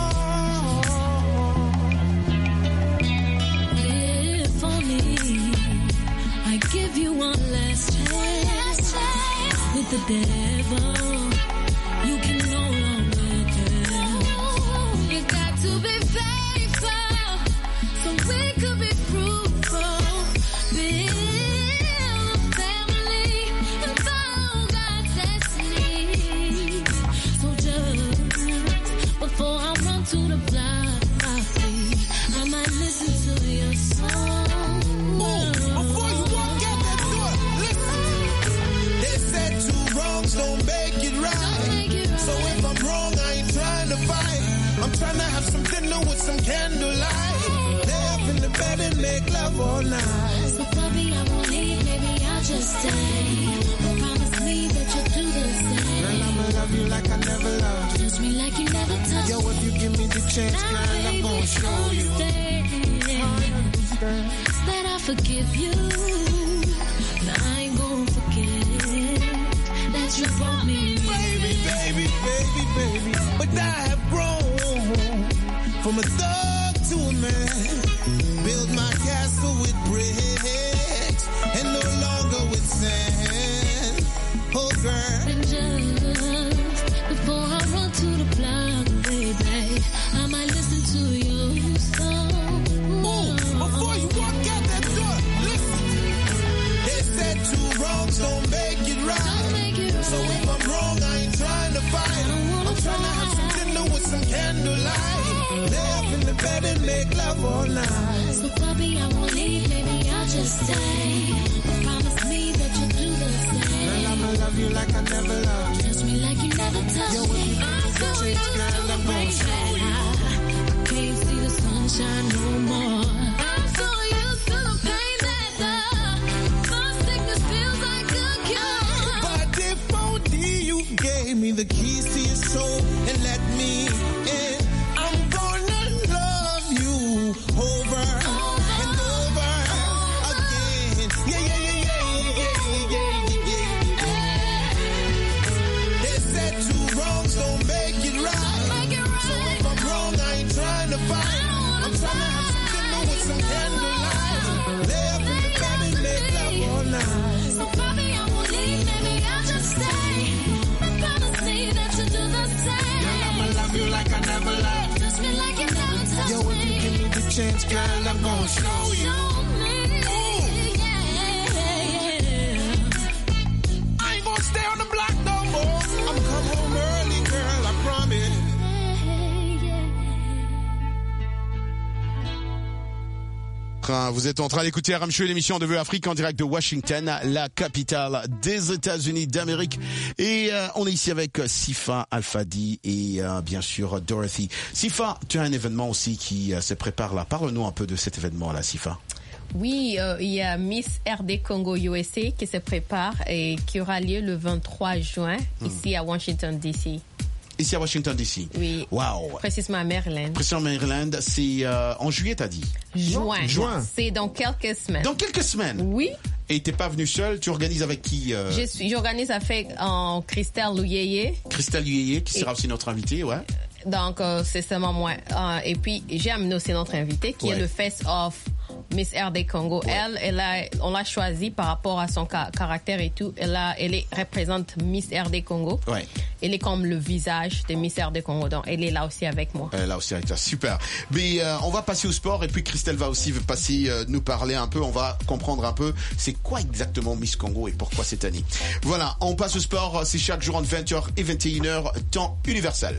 If only I give you one last chance with the devil, you can no longer tell. You got to be faithful, so we could be fruitful. Build a family and follow God's destiny. So just before I run with some candlelight. Lay up in the bed and make love all night. So puppy, I won't leave, maybe I'll just stay. Promise me that you'll do the same. Girl, I'ma love you like I never loved you. Touch me like you never touched me. Yo, if you give me the chance, girl, I'm gonna show you. That I forgive you. But I ain't gonna forget that you brought me. Baby. But I have grown from a thug to a man. Build my castle with bricks and no longer with sand. Oh, girl. And just before I run to the block, baby, I might listen to your song. Before you walk out that door, listen. They said two wrongs don't make it right. So if I'm wrong, I ain't trying to fight. I'm trying to have some dinner with some candlelight. Lay up in the bed and make love all night. So puppy, I won't leave, maybe I'll just stay. Promise me that you'll do the same. Girl, I'ma love you like I never loved you. Touch me like you never touched Yo, if me. you give me the chance, girl, I'm gonna show you. I can't see the sunshine no more. I'm so used to the pain that my sickness feels like a cure. But if only you gave me the keys to your soul and let me in, I'm gonna love you over and over again. Yeah. They said two wrongs don't make it right. So if I'm wrong, I ain't trying to fight. I'm trying to have some dinner with some candlelight. Lay up in the bed and make love all night. So puppy, I won't leave, maybe I'll just stay. Promise me that you'll do the same. Girl, I'ma love you like I never loved you. Touch me like you never touched Yo, if you give me the chance, girl, I'm gonna show you. I ain't gonna stay on the block no more. I'm come home early, girl, I promise. Vous êtes en train d'écouter RM Show, l'émission de Vœux Afrique en direct de Washington, la capitale des États-Unis d'Amérique. Et on est ici avec Sifa Al-Fadi et bien sûr Dorothy. Sifa, tu as un événement aussi qui se prépare là. Parle-nous un peu de cet événement-là, Sifa. Oui, il y a Miss RD Congo USA qui se prépare et qui aura lieu le 23 juin ici à Washington, D.C. Ici à Washington, D.C. Oui. Wow. Précisément à Maryland. Précisément à Maryland, c'est en juillet, t'as dit? Juin. C'est dans quelques semaines. Dans quelques semaines? Oui. Et t'es pas venu seul, tu organises avec qui? J'organise avec Christelle Luyeye. Christelle Luyeye, qui sera aussi notre invitée, ouais. Donc, c'est seulement moi. Et puis, j'ai amené aussi notre invité qui est le Face Off Miss RD Congo. Ouais. On l'a choisie par rapport à son caractère et tout. Elle représente Miss RD Congo. Ouais. Elle est comme le visage de Miss RD Congo. Donc, elle est là aussi avec moi. Là aussi avec toi. Super. Mais on va passer au sport et puis Christelle va aussi passer nous parler un peu. On va comprendre un peu c'est quoi exactement Miss Congo et pourquoi cette année. Voilà, on passe au sport. C'est chaque jour entre 20h et 21h, temps universel.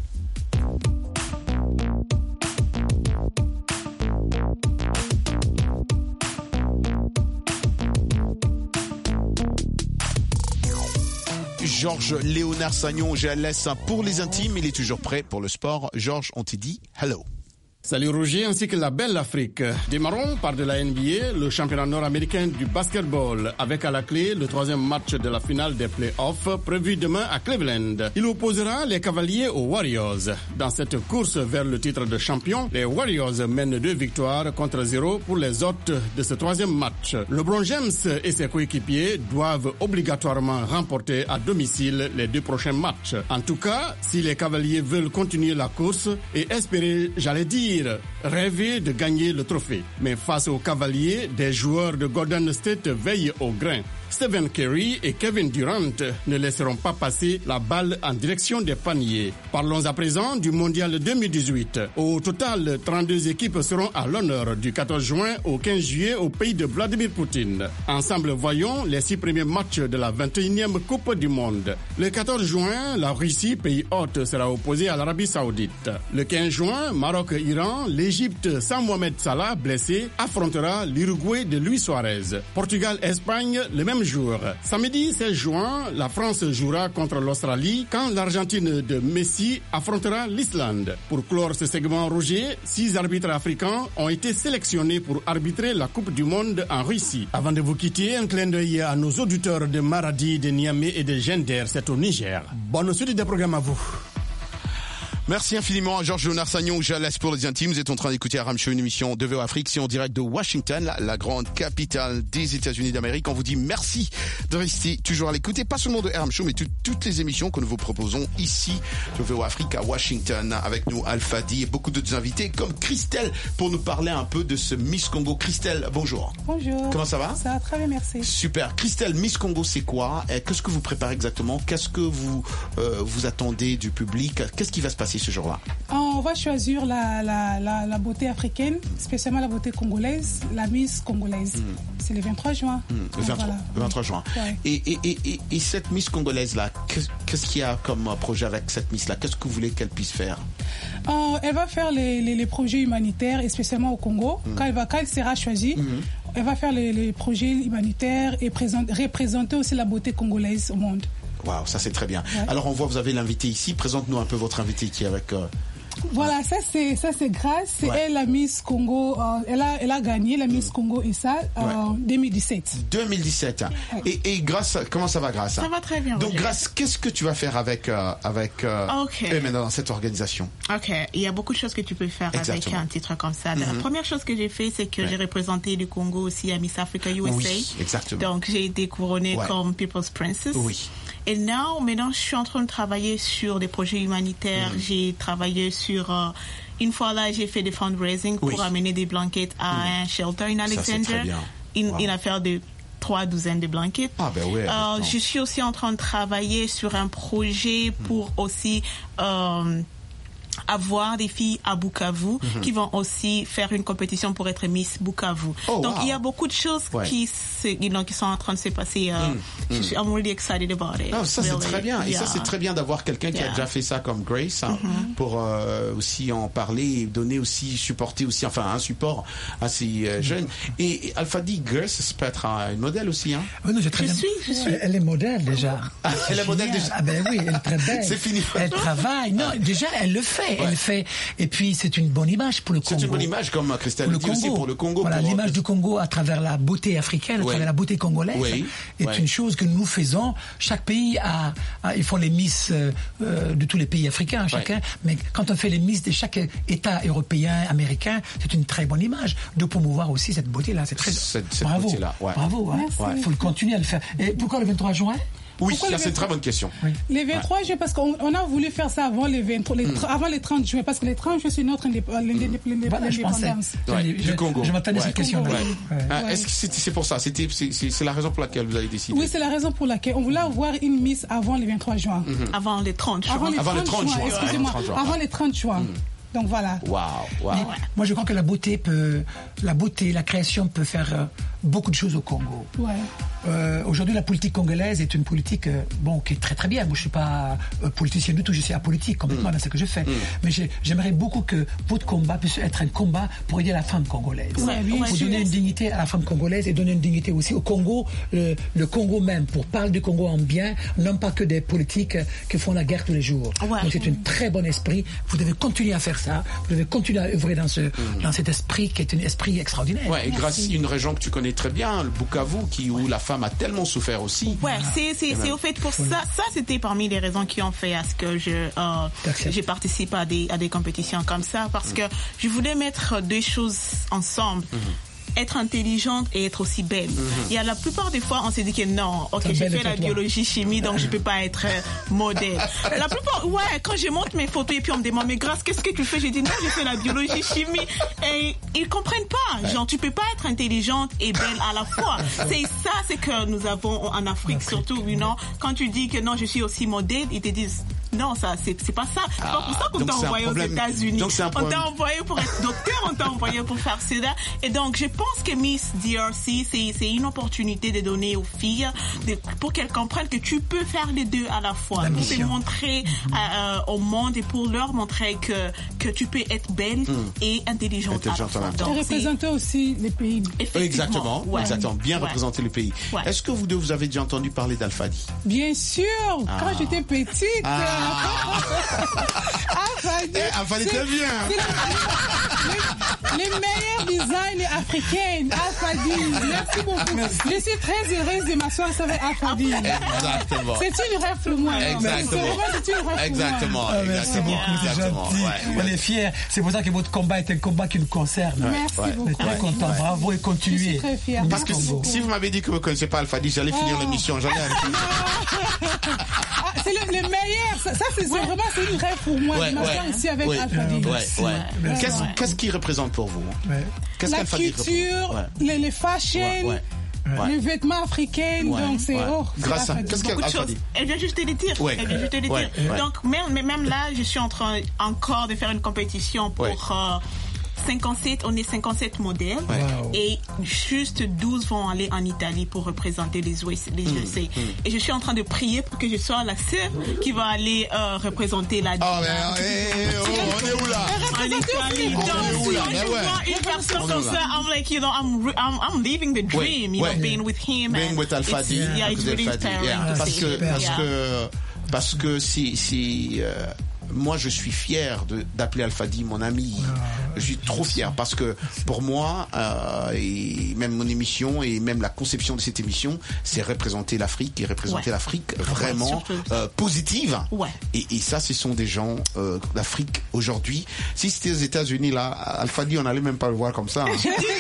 Georges Léonard Sagnon, GLS pour les intimes, il est toujours prêt pour le sport. Georges, on te dit hello. Salut Roger ainsi que la belle Afrique. Démarrons par de la NBA, le championnat nord-américain du basketball, avec à la clé le troisième match de la finale des playoffs prévu demain à Cleveland. Il opposera les Cavaliers aux Warriors. Dans cette course vers le titre de champion, les Warriors mènent 2 victoires contre 0 pour les hôtes de ce troisième match. LeBron James et ses coéquipiers doivent obligatoirement remporter à domicile les 2 prochains matchs. En tout cas, si les Cavaliers veulent continuer la course et espérer, rêver de gagner le trophée. Mais face aux Cavaliers, des joueurs de Golden State veillent au grain. Stephen Curry et Kevin Durant ne laisseront pas passer la balle en direction des paniers. Parlons à présent du Mondial 2018. Au total, 32 équipes seront à l'honneur du 14 juin au 15 juillet au pays de Vladimir Poutine. Ensemble, voyons les 6 premiers matchs de la 21e Coupe du Monde. Le 14 juin, la Russie, pays hôte, sera opposée à l'Arabie Saoudite. Le 15 juin, Maroc-Iran, l'Égypte sans Mohamed Salah blessé affrontera l'Uruguay de Luis Suarez. Portugal-Espagne, le même même jour. Samedi 16 juin, la France jouera contre l'Australie quand l'Argentine de Messi affrontera l'Islande. Pour clore ce segment, Roger, 6 arbitres africains ont été sélectionnés pour arbitrer la Coupe du Monde en Russie. Avant de vous quitter, un clin d'œil à nos auditeurs de Maradi, de Niamey et de Gender, c'est au Niger. Bonne suite des programmes à vous. Merci infiniment à Georges Léonard Sagnon, Jalès pour les intimes. Vous êtes en train d'écouter Aram Show, une émission de VOA Afrique. C'est en direct de Washington, la grande capitale des États-Unis d'Amérique. On vous dit merci de rester toujours à l'écoute. Et pas seulement de Aram Show, mais toutes les émissions que nous vous proposons ici de VOA Afrique à Washington. Avec nous, Alpha D et beaucoup d'autres invités comme Christelle pour nous parler un peu de ce Miss Congo. Christelle, bonjour. Bonjour. Comment ça va? Ça va très bien, merci. Super. Christelle, Miss Congo, c'est quoi? Qu'est-ce que vous préparez exactement? Qu'est-ce que vous attendez du public? Qu'est-ce qui va se passer ce jour-là? On va choisir la beauté africaine, spécialement la beauté congolaise, la Miss congolaise. C'est le 23 juin. Le 23 juin. Ouais. Et cette Miss congolaise-là, qu'est-ce qu'il y a comme projet avec cette Miss-là? Qu'est-ce que vous voulez qu'elle puisse faire? Elle va faire les projets humanitaires, et spécialement au Congo. Quand elle sera choisie, elle va faire les projets humanitaires et représenter aussi la beauté congolaise au monde. Waouh, ça c'est très bien. Ouais. Alors on voit, vous avez l'invité ici. Présente-nous un peu votre invité qui est avec... Voilà, ça c'est Grace. C'est elle, la Miss Congo. Elle a gagné la Miss Congo et ça en 2017. 2017. Ouais. Et Grace, comment ça va, Grace? Ça va très bien. Donc Grace, qu'est-ce que tu vas faire avec maintenant dans cette organisation? Ok, il y a beaucoup de choses que tu peux faire avec un titre comme ça. La première chose que j'ai fait, c'est que j'ai représenté le Congo aussi à Miss Africa USA. Oui, exactement. Donc j'ai été couronnée comme People's Princess. Oui. Et maintenant, je suis en train de travailler sur des projets humanitaires. J'ai travaillé sur... une fois là, j'ai fait des fundraising pour amener des blankets à un shelter in Alexandria. Une affaire de 3 douzaines de blankets. Ah ben ouais, je suis aussi en train de travailler sur un projet pour aussi... avoir des filles à Bukavu qui vont aussi faire une compétition pour être Miss Bukavu. Donc il y a beaucoup de choses qui sont en train de se passer. I'm really excited about it. Ça c'est très bien. Et ça c'est très bien d'avoir quelqu'un qui a déjà fait ça comme Grace pour aussi en parler et donner aussi, supporter aussi, enfin un support à ces jeunes. Et Alpha D, Grace, ça peut être une modèle aussi. Oui, non, je suis. Elle est modèle déjà. Elle est modèle déjà. Ah ben oui, elle est très belle. C'est fini. Elle travaille. Non, déjà elle le fait. Elle fait, et puis c'est une bonne image pour le Congo. C'est une bonne image, comme Christelle le dit aussi, pour le Congo. Voilà, l'image du Congo à travers la beauté africaine, à travers la beauté congolaise, est une chose que nous faisons. Chaque pays ils font les Miss de tous les pays africains, chacun. Mais quand on fait les Miss de chaque État européen, américain, c'est une très bonne image de promouvoir aussi cette beauté-là. C'est très bravo. Bravo. Il faut le continuer à le faire. Et pourquoi le 23 juin? Oui, c'est une très bonne question. Les 23 juin, parce qu'on a voulu faire ça avant avant les 30 juin, parce que les 30 juin, c'est notre indépendance. Du Congo. Je m'attendais à cette question-là. Est-ce que c'est pour ça? C'est la raison pour laquelle vous avez décidé? Oui, c'est la raison pour laquelle on voulait avoir une Miss avant les 23 juin. Avant les 30 juin. Avant les 30 juin, excusez-moi. Avant les 30 juin. Donc voilà. Wow. Moi je crois que la beauté, la création peut faire beaucoup de choses au Congo. Aujourd'hui, la politique congolaise est une politique qui est très très bien. Moi je suis pas politicien du tout, je suis apolitique complètement dans ce que je fais. Mais j'aimerais beaucoup que votre combat puisse être un combat pour aider la femme congolaise. Pour donner une dignité à la femme congolaise et donner une dignité aussi au Congo, le Congo même, pour parler du Congo en bien, non pas que des politiques qui font la guerre tous les jours. Donc c'est un très bon esprit. Vous devez continuer à faire ça. Vous devez continuer à œuvrer dans cet esprit qui est un esprit extraordinaire. Et grâce à une région que tu connais très bien, le Bukavu, où la femme a tellement souffert aussi. C'est au fait pour ça. Ça, c'était parmi les raisons qui ont fait à ce que j'ai participé à des compétitions comme ça, parce que je voulais mettre deux choses ensemble. Être intelligente et être aussi belle. Il y a la plupart des fois, on s'est dit que non, j'ai fait la biologie, chimie, donc je peux pas être modèle. La plupart, quand je montre mes photos et puis on me demande, mais Grace, qu'est-ce que tu fais? J'ai dit non, j'ai fait la biologie, chimie. Et ils comprennent pas. Genre, tu peux pas être intelligente et belle à la fois. C'est que nous avons en Afrique, surtout, quand tu dis que non, je suis aussi modèle, ils te disent, Non, ça, c'est pas ça. C'est pas pour ça qu'on t'a envoyé aux États-Unis. On t'a envoyé pour être docteur, on t'a envoyé pour faire cela. Et donc, je pense que Miss DRC, c'est une opportunité de donner aux filles pour qu'elles comprennent que tu peux faire les deux à la fois. Pour te montrer au monde et pour leur montrer que tu peux être belle et intelligente à la fois. Et représenter aussi les pays. Exactement, exactement. Bien représenter le pays. Est-ce que vous deux, vous avez déjà entendu parler d'Al-Fadi? Bien sûr, quand j'étais petite. Al-Fadi, très bien. Les meilleurs designs africains, Al-Fadi. Merci beaucoup. Je suis très heureuse de m'asseoir avec Al-Fadi. Exactement. C'est une rêve pour moi. Exactement. C'est une rêve Exactement. Merci beaucoup, c'est gentil. On est fiers. C'est pour ça que votre combat est un combat qui nous concerne. Merci beaucoup. Très content. Bravo et continuez. Je suis très fière. Parce que si vous m'avez dit que vous ne connaissez pas Al-Fadi, j'allais finir l'émission. C'est le meilleur. Ça, c'est vraiment une rêve pour moi. Je m'assois ici avec Al-Fadi. Qu'est-ce qu'il représente pour vous? La culture, les fashions. Les vêtements africains, donc c'est grâce à qu'est-ce qu'elle a dit? Elle vient juste de le dire. Donc même là, je suis en train encore de faire une compétition pour 57, on est 57 modèles et juste 12 vont aller en Italie pour représenter les USA. Et je suis en train de prier pour que je sois la seule qui va aller représenter la on est où là? En Italie. Donc, quand je vois une personne comme ça, I'm like, I'm living the dream, being with him. Being with Al-Fadi. It's really inspiring. Parce que si moi, je suis fier d'appeler Al-Fadi mon ami. Je suis trop fier parce que pour moi, et même mon émission et même la conception de cette émission, c'est représenter l'Afrique et représenter l'Afrique vraiment positive. Et ça, ce sont des gens d'Afrique aujourd'hui. Si c'était aux États-Unis, là, Al-Fadi, on n'allait même pas le voir comme ça.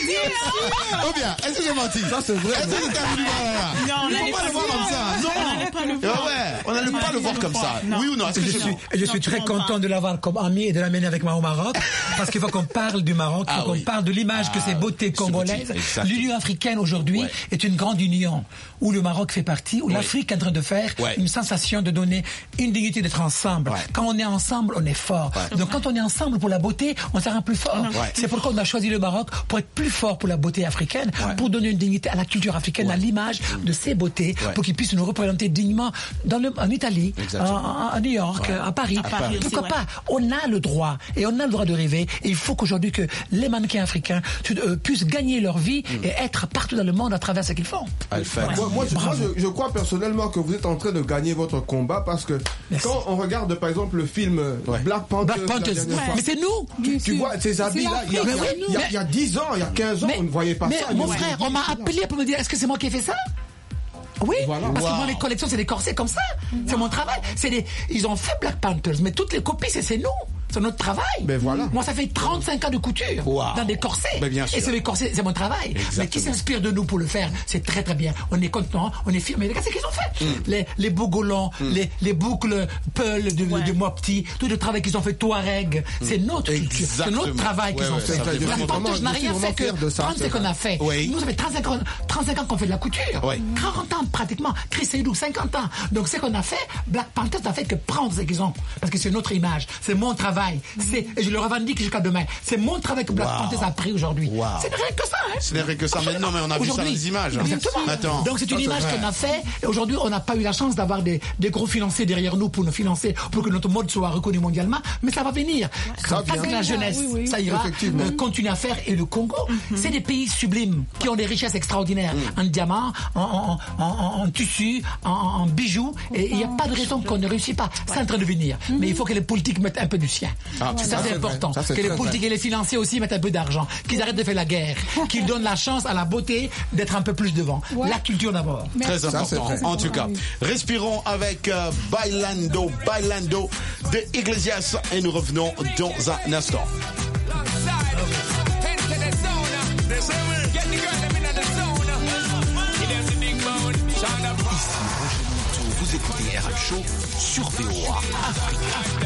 Ou bien, est-ce que j'ai menti? Ça, c'est vrai. Est-ce que les États-Unis, non, on n'allait pas le voir comme ça. Non, on n'allait pas le voir. On n'allait pas le voir comme ça. Oui ou non? Je suis très content de l'avoir comme ami et de l'amener avec moi au Maroc parce qu'il faut qu'on parle du Maroc, il faut qu'on parle de l'image que ces beautés congolaises. L'Union africaine aujourd'hui est une grande union où le Maroc fait partie, où l'Afrique est en train de faire une sensation de donner une dignité d'être ensemble. Quand on est ensemble, on est fort. Donc quand on est ensemble pour la beauté, on se rend plus fort. C'est pourquoi on a choisi le Maroc pour être plus fort pour la beauté africaine, pour donner une dignité à la culture africaine, à l'image de ces beautés, pour qu'ils puissent nous représenter dignement en Italie, à New York, à Paris. Pourquoi pas? On a le droit et on a le droit de rêver. Et il faut qu'aujourd'hui que les mannequins africains puissent gagner leur vie et être partout dans le monde à travers ce qu'ils font. Moi, je crois personnellement que vous êtes en train de gagner votre combat parce que quand on regarde par exemple le film Black Panther, mais c'est nous. Tu vois ces habits là, il y a 10 ans, il y a 15 ans, on ne voyait pas ça. Mon frère, on m'a appelé pour me dire est-ce que c'est moi qui ai fait ça? Oui, parce que moi, les collections, c'est des corsets comme ça. C'est mon travail. Ils ont fait Black Panthers, mais toutes les copies, c'est nous. C'est notre travail. Ben voilà. Moi, ça fait 35 ans de couture dans des corsets. Ben bien sûr. Et c'est les corsets, c'est mon travail. Exactement. Mais qui s'inspire de nous pour le faire, c'est très très bien. On est content, on est fiers. Mais regarde ce qu'ils ont fait. Les bogolans, les boucles Peul de Mopti, tout le travail qu'ils ont fait, Touareg, c'est notre culture. C'est notre travail qu'ils ont fait. Black Panthers n'a rien fait que 30 ans qu'on a fait. Nous, ça fait 35 ans qu'on fait de la couture. 40 ans pratiquement. Chris Seydou, 50 ans. Donc, ce qu'on a fait, Black Panthers n'a fait que prendre ce qu'ils ont. Parce que c'est notre image. C'est mon travail. Et je le revendique jusqu'à demain. C'est mon travail que Black Panthers a pris aujourd'hui. C'est rien que ça. C'est rien que ça. Maintenant, mais on a vu ça dans les images. Exactement. Donc c'est une image qu'on a fait. Et aujourd'hui, on n'a pas eu la chance d'avoir des gros financiers derrière nous pour nous financer, pour que notre mode soit reconnu mondialement. Mais ça va venir. Avec la jeunesse, ça ira. Continuer à faire. Et le Congo, c'est des pays sublimes qui ont des richesses extraordinaires en diamants, en tissus, en bijoux. Et il n'y a pas de raison qu'on ne réussisse pas. C'est en train de venir. Mais il faut que les politiques mettent un peu du sien. Ça c'est important. Que les politiques et les financiers aussi mettent un peu d'argent. Qu'ils arrêtent de faire la guerre. Qu'ils donnent la chance à la beauté d'être un peu plus devant. La culture d'abord. Très important. En tout cas, respirons avec Bailando de Iglesias et nous revenons dans un instant. Vous écoutez RM Show sur VOA Afrique.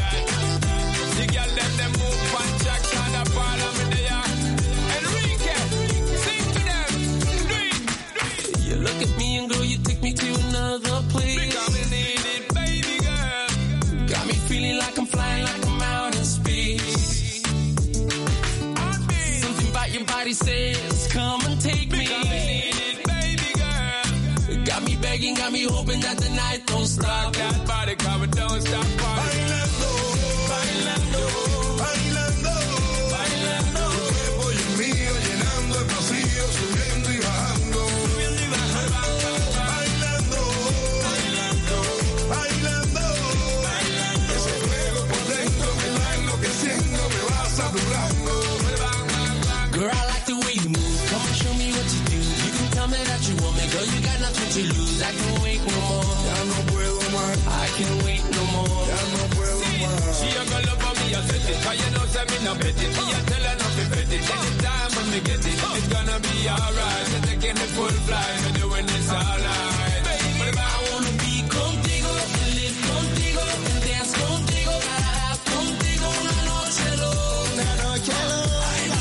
You look at me and girl, you take me to another place. Got me me like I'm flying, like I'm out in space. Something about your body says, come and take me. Baby girl, got me begging, got me hoping that the night don't stop. That body cover don't stop. Bailando, bailando, bailando, bailando. Tu cuerpo y el mío llenando el vacío, subiendo y bajando. Subiendo y bajando. Bailando, bailando, bailando, bailando. Ese fuego por dentro me va enloqueciendo, me va saturando. Girl, I like the way you move. Come on, show me what you do. You can tell me that you want me, girl. You got nothing to lose. I can't wait no more. Ya no puedo más. I can't wait no more. Ya no puedo más. She a girl up on me, I set it. Cause you know, say me no bet it. Me a tell her not to bet it. Anytime when me get it, it's gonna be alright. We're taking the full flight. We're doing this all night. But I wanna be contigo, live contigo, dance contigo, gotta have contigo una noche loca. Una noche loca.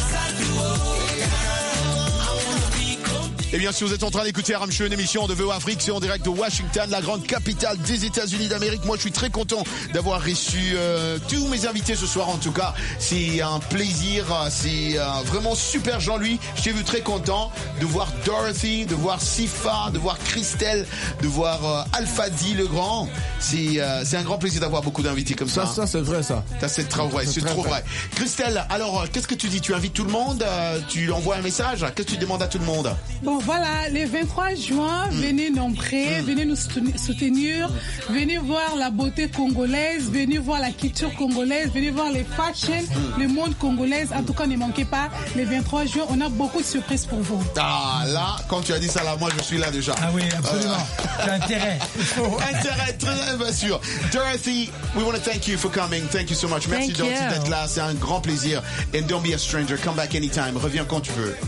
Eh bien, si vous êtes en train d'écouter RM Show, une émission de VOA Afrique, c'est en direct de Washington, la grande capitale des États-Unis d'Amérique. Moi, je suis très content d'avoir reçu tous mes invités ce soir. En tout cas, c'est un plaisir, c'est vraiment super. Jean-Louis, je t'ai vu très content de voir Dorothy, de voir Sifa, de voir Christelle, de voir Alpha D le grand. C'est un grand plaisir d'avoir beaucoup d'invités comme ça. Ça, c'est vrai, ça. Ça, c'est trop vrai, c'est trop vrai. Christelle, alors, qu'est-ce que tu dis? Tu invites tout le monde? Tu envoies un message? Qu'est-ce que tu demandes à tout le monde? Bon, voilà, le 23 juin, venez nombreux, venez nous soutenir, venez voir la beauté congolaise, venez voir la culture congolaise, venez voir les fashion, le monde congolais. En tout cas, ne manquez pas, le 23 juin, on a beaucoup de surprises pour vous. Ah, là, quand tu as dit ça, là, moi, je suis là déjà. Ah oui, absolument. J'ai intérêt. Intérêt, très bien sûr. Dorothy, we want to thank you for coming. Thank you so much. Merci, Thank Dorothy, you. d'être là. C'est un grand plaisir. And don't be a stranger. Come back anytime. Reviens quand tu veux.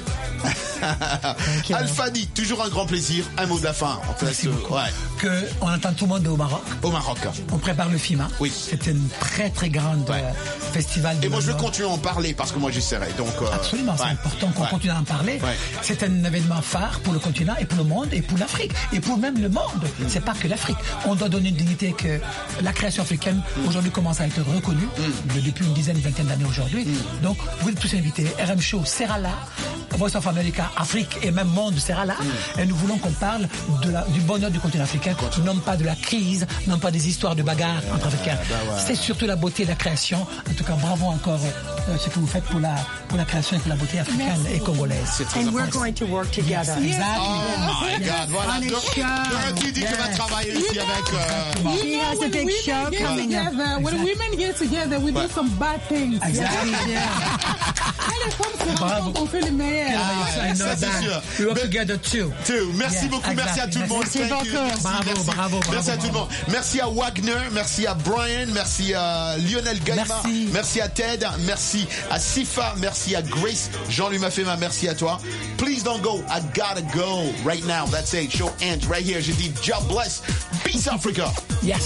Alphani, toujours un grand plaisir. Un mot de la fin. Merci beaucoup. On attend tout le monde au Maroc. Au Maroc. On prépare le FIMA. Oui. C'est une très très grande festival. Et moi je veux continuer à en parler parce que moi j'essaierai. Donc absolument, c'est important qu'on continue à en parler. C'est un événement phare pour le continent et pour le monde et pour l'Afrique et pour même le monde. C'est pas que l'Afrique. On doit donner une dignité que la création africaine aujourd'hui commence à être reconnue depuis une dizaine, vingtaine d'années aujourd'hui. Donc vous êtes tous invités. RM Show sera là. Voice of America, Afrique et même monde sera là. Et nous voulons qu'on parle du bonheur du continent africain, non pas de la crise, non pas des histoires de bagarres entre Africains. C'est surtout la beauté de la création. En tout cas, bravo encore ce que vous faites pour la création et pour la beauté africaine et congolaise. C'est très And important. we're going to work together. Exactly. Oh my God, voilà. Dorothy dit qu'elle va travailler aussi avec... She has a big show coming up. When women get together, we do some bad things. Exactly. Les femmes se rendent compte qu'on fait les meilleurs. Ça, c'est sûr. We work together too. Merci beaucoup, merci à tout le monde. Merci beaucoup. Bravo. Merci à tout le monde. Merci à Wagner, merci à Brian, merci à Lionel Gaïma, merci à Ted, merci à Sifa, merci à Grace, Jean-Louis Mafema, merci à toi. Please don't go, I gotta go right now. That's it, show ends right here. Je dis God bless, peace Africa. Yes.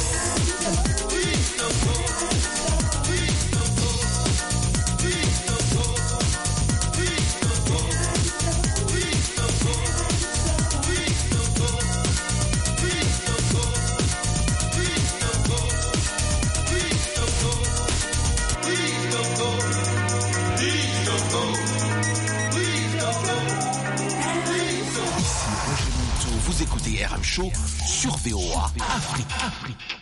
Vous écoutez RM Show sur VOA Afrique.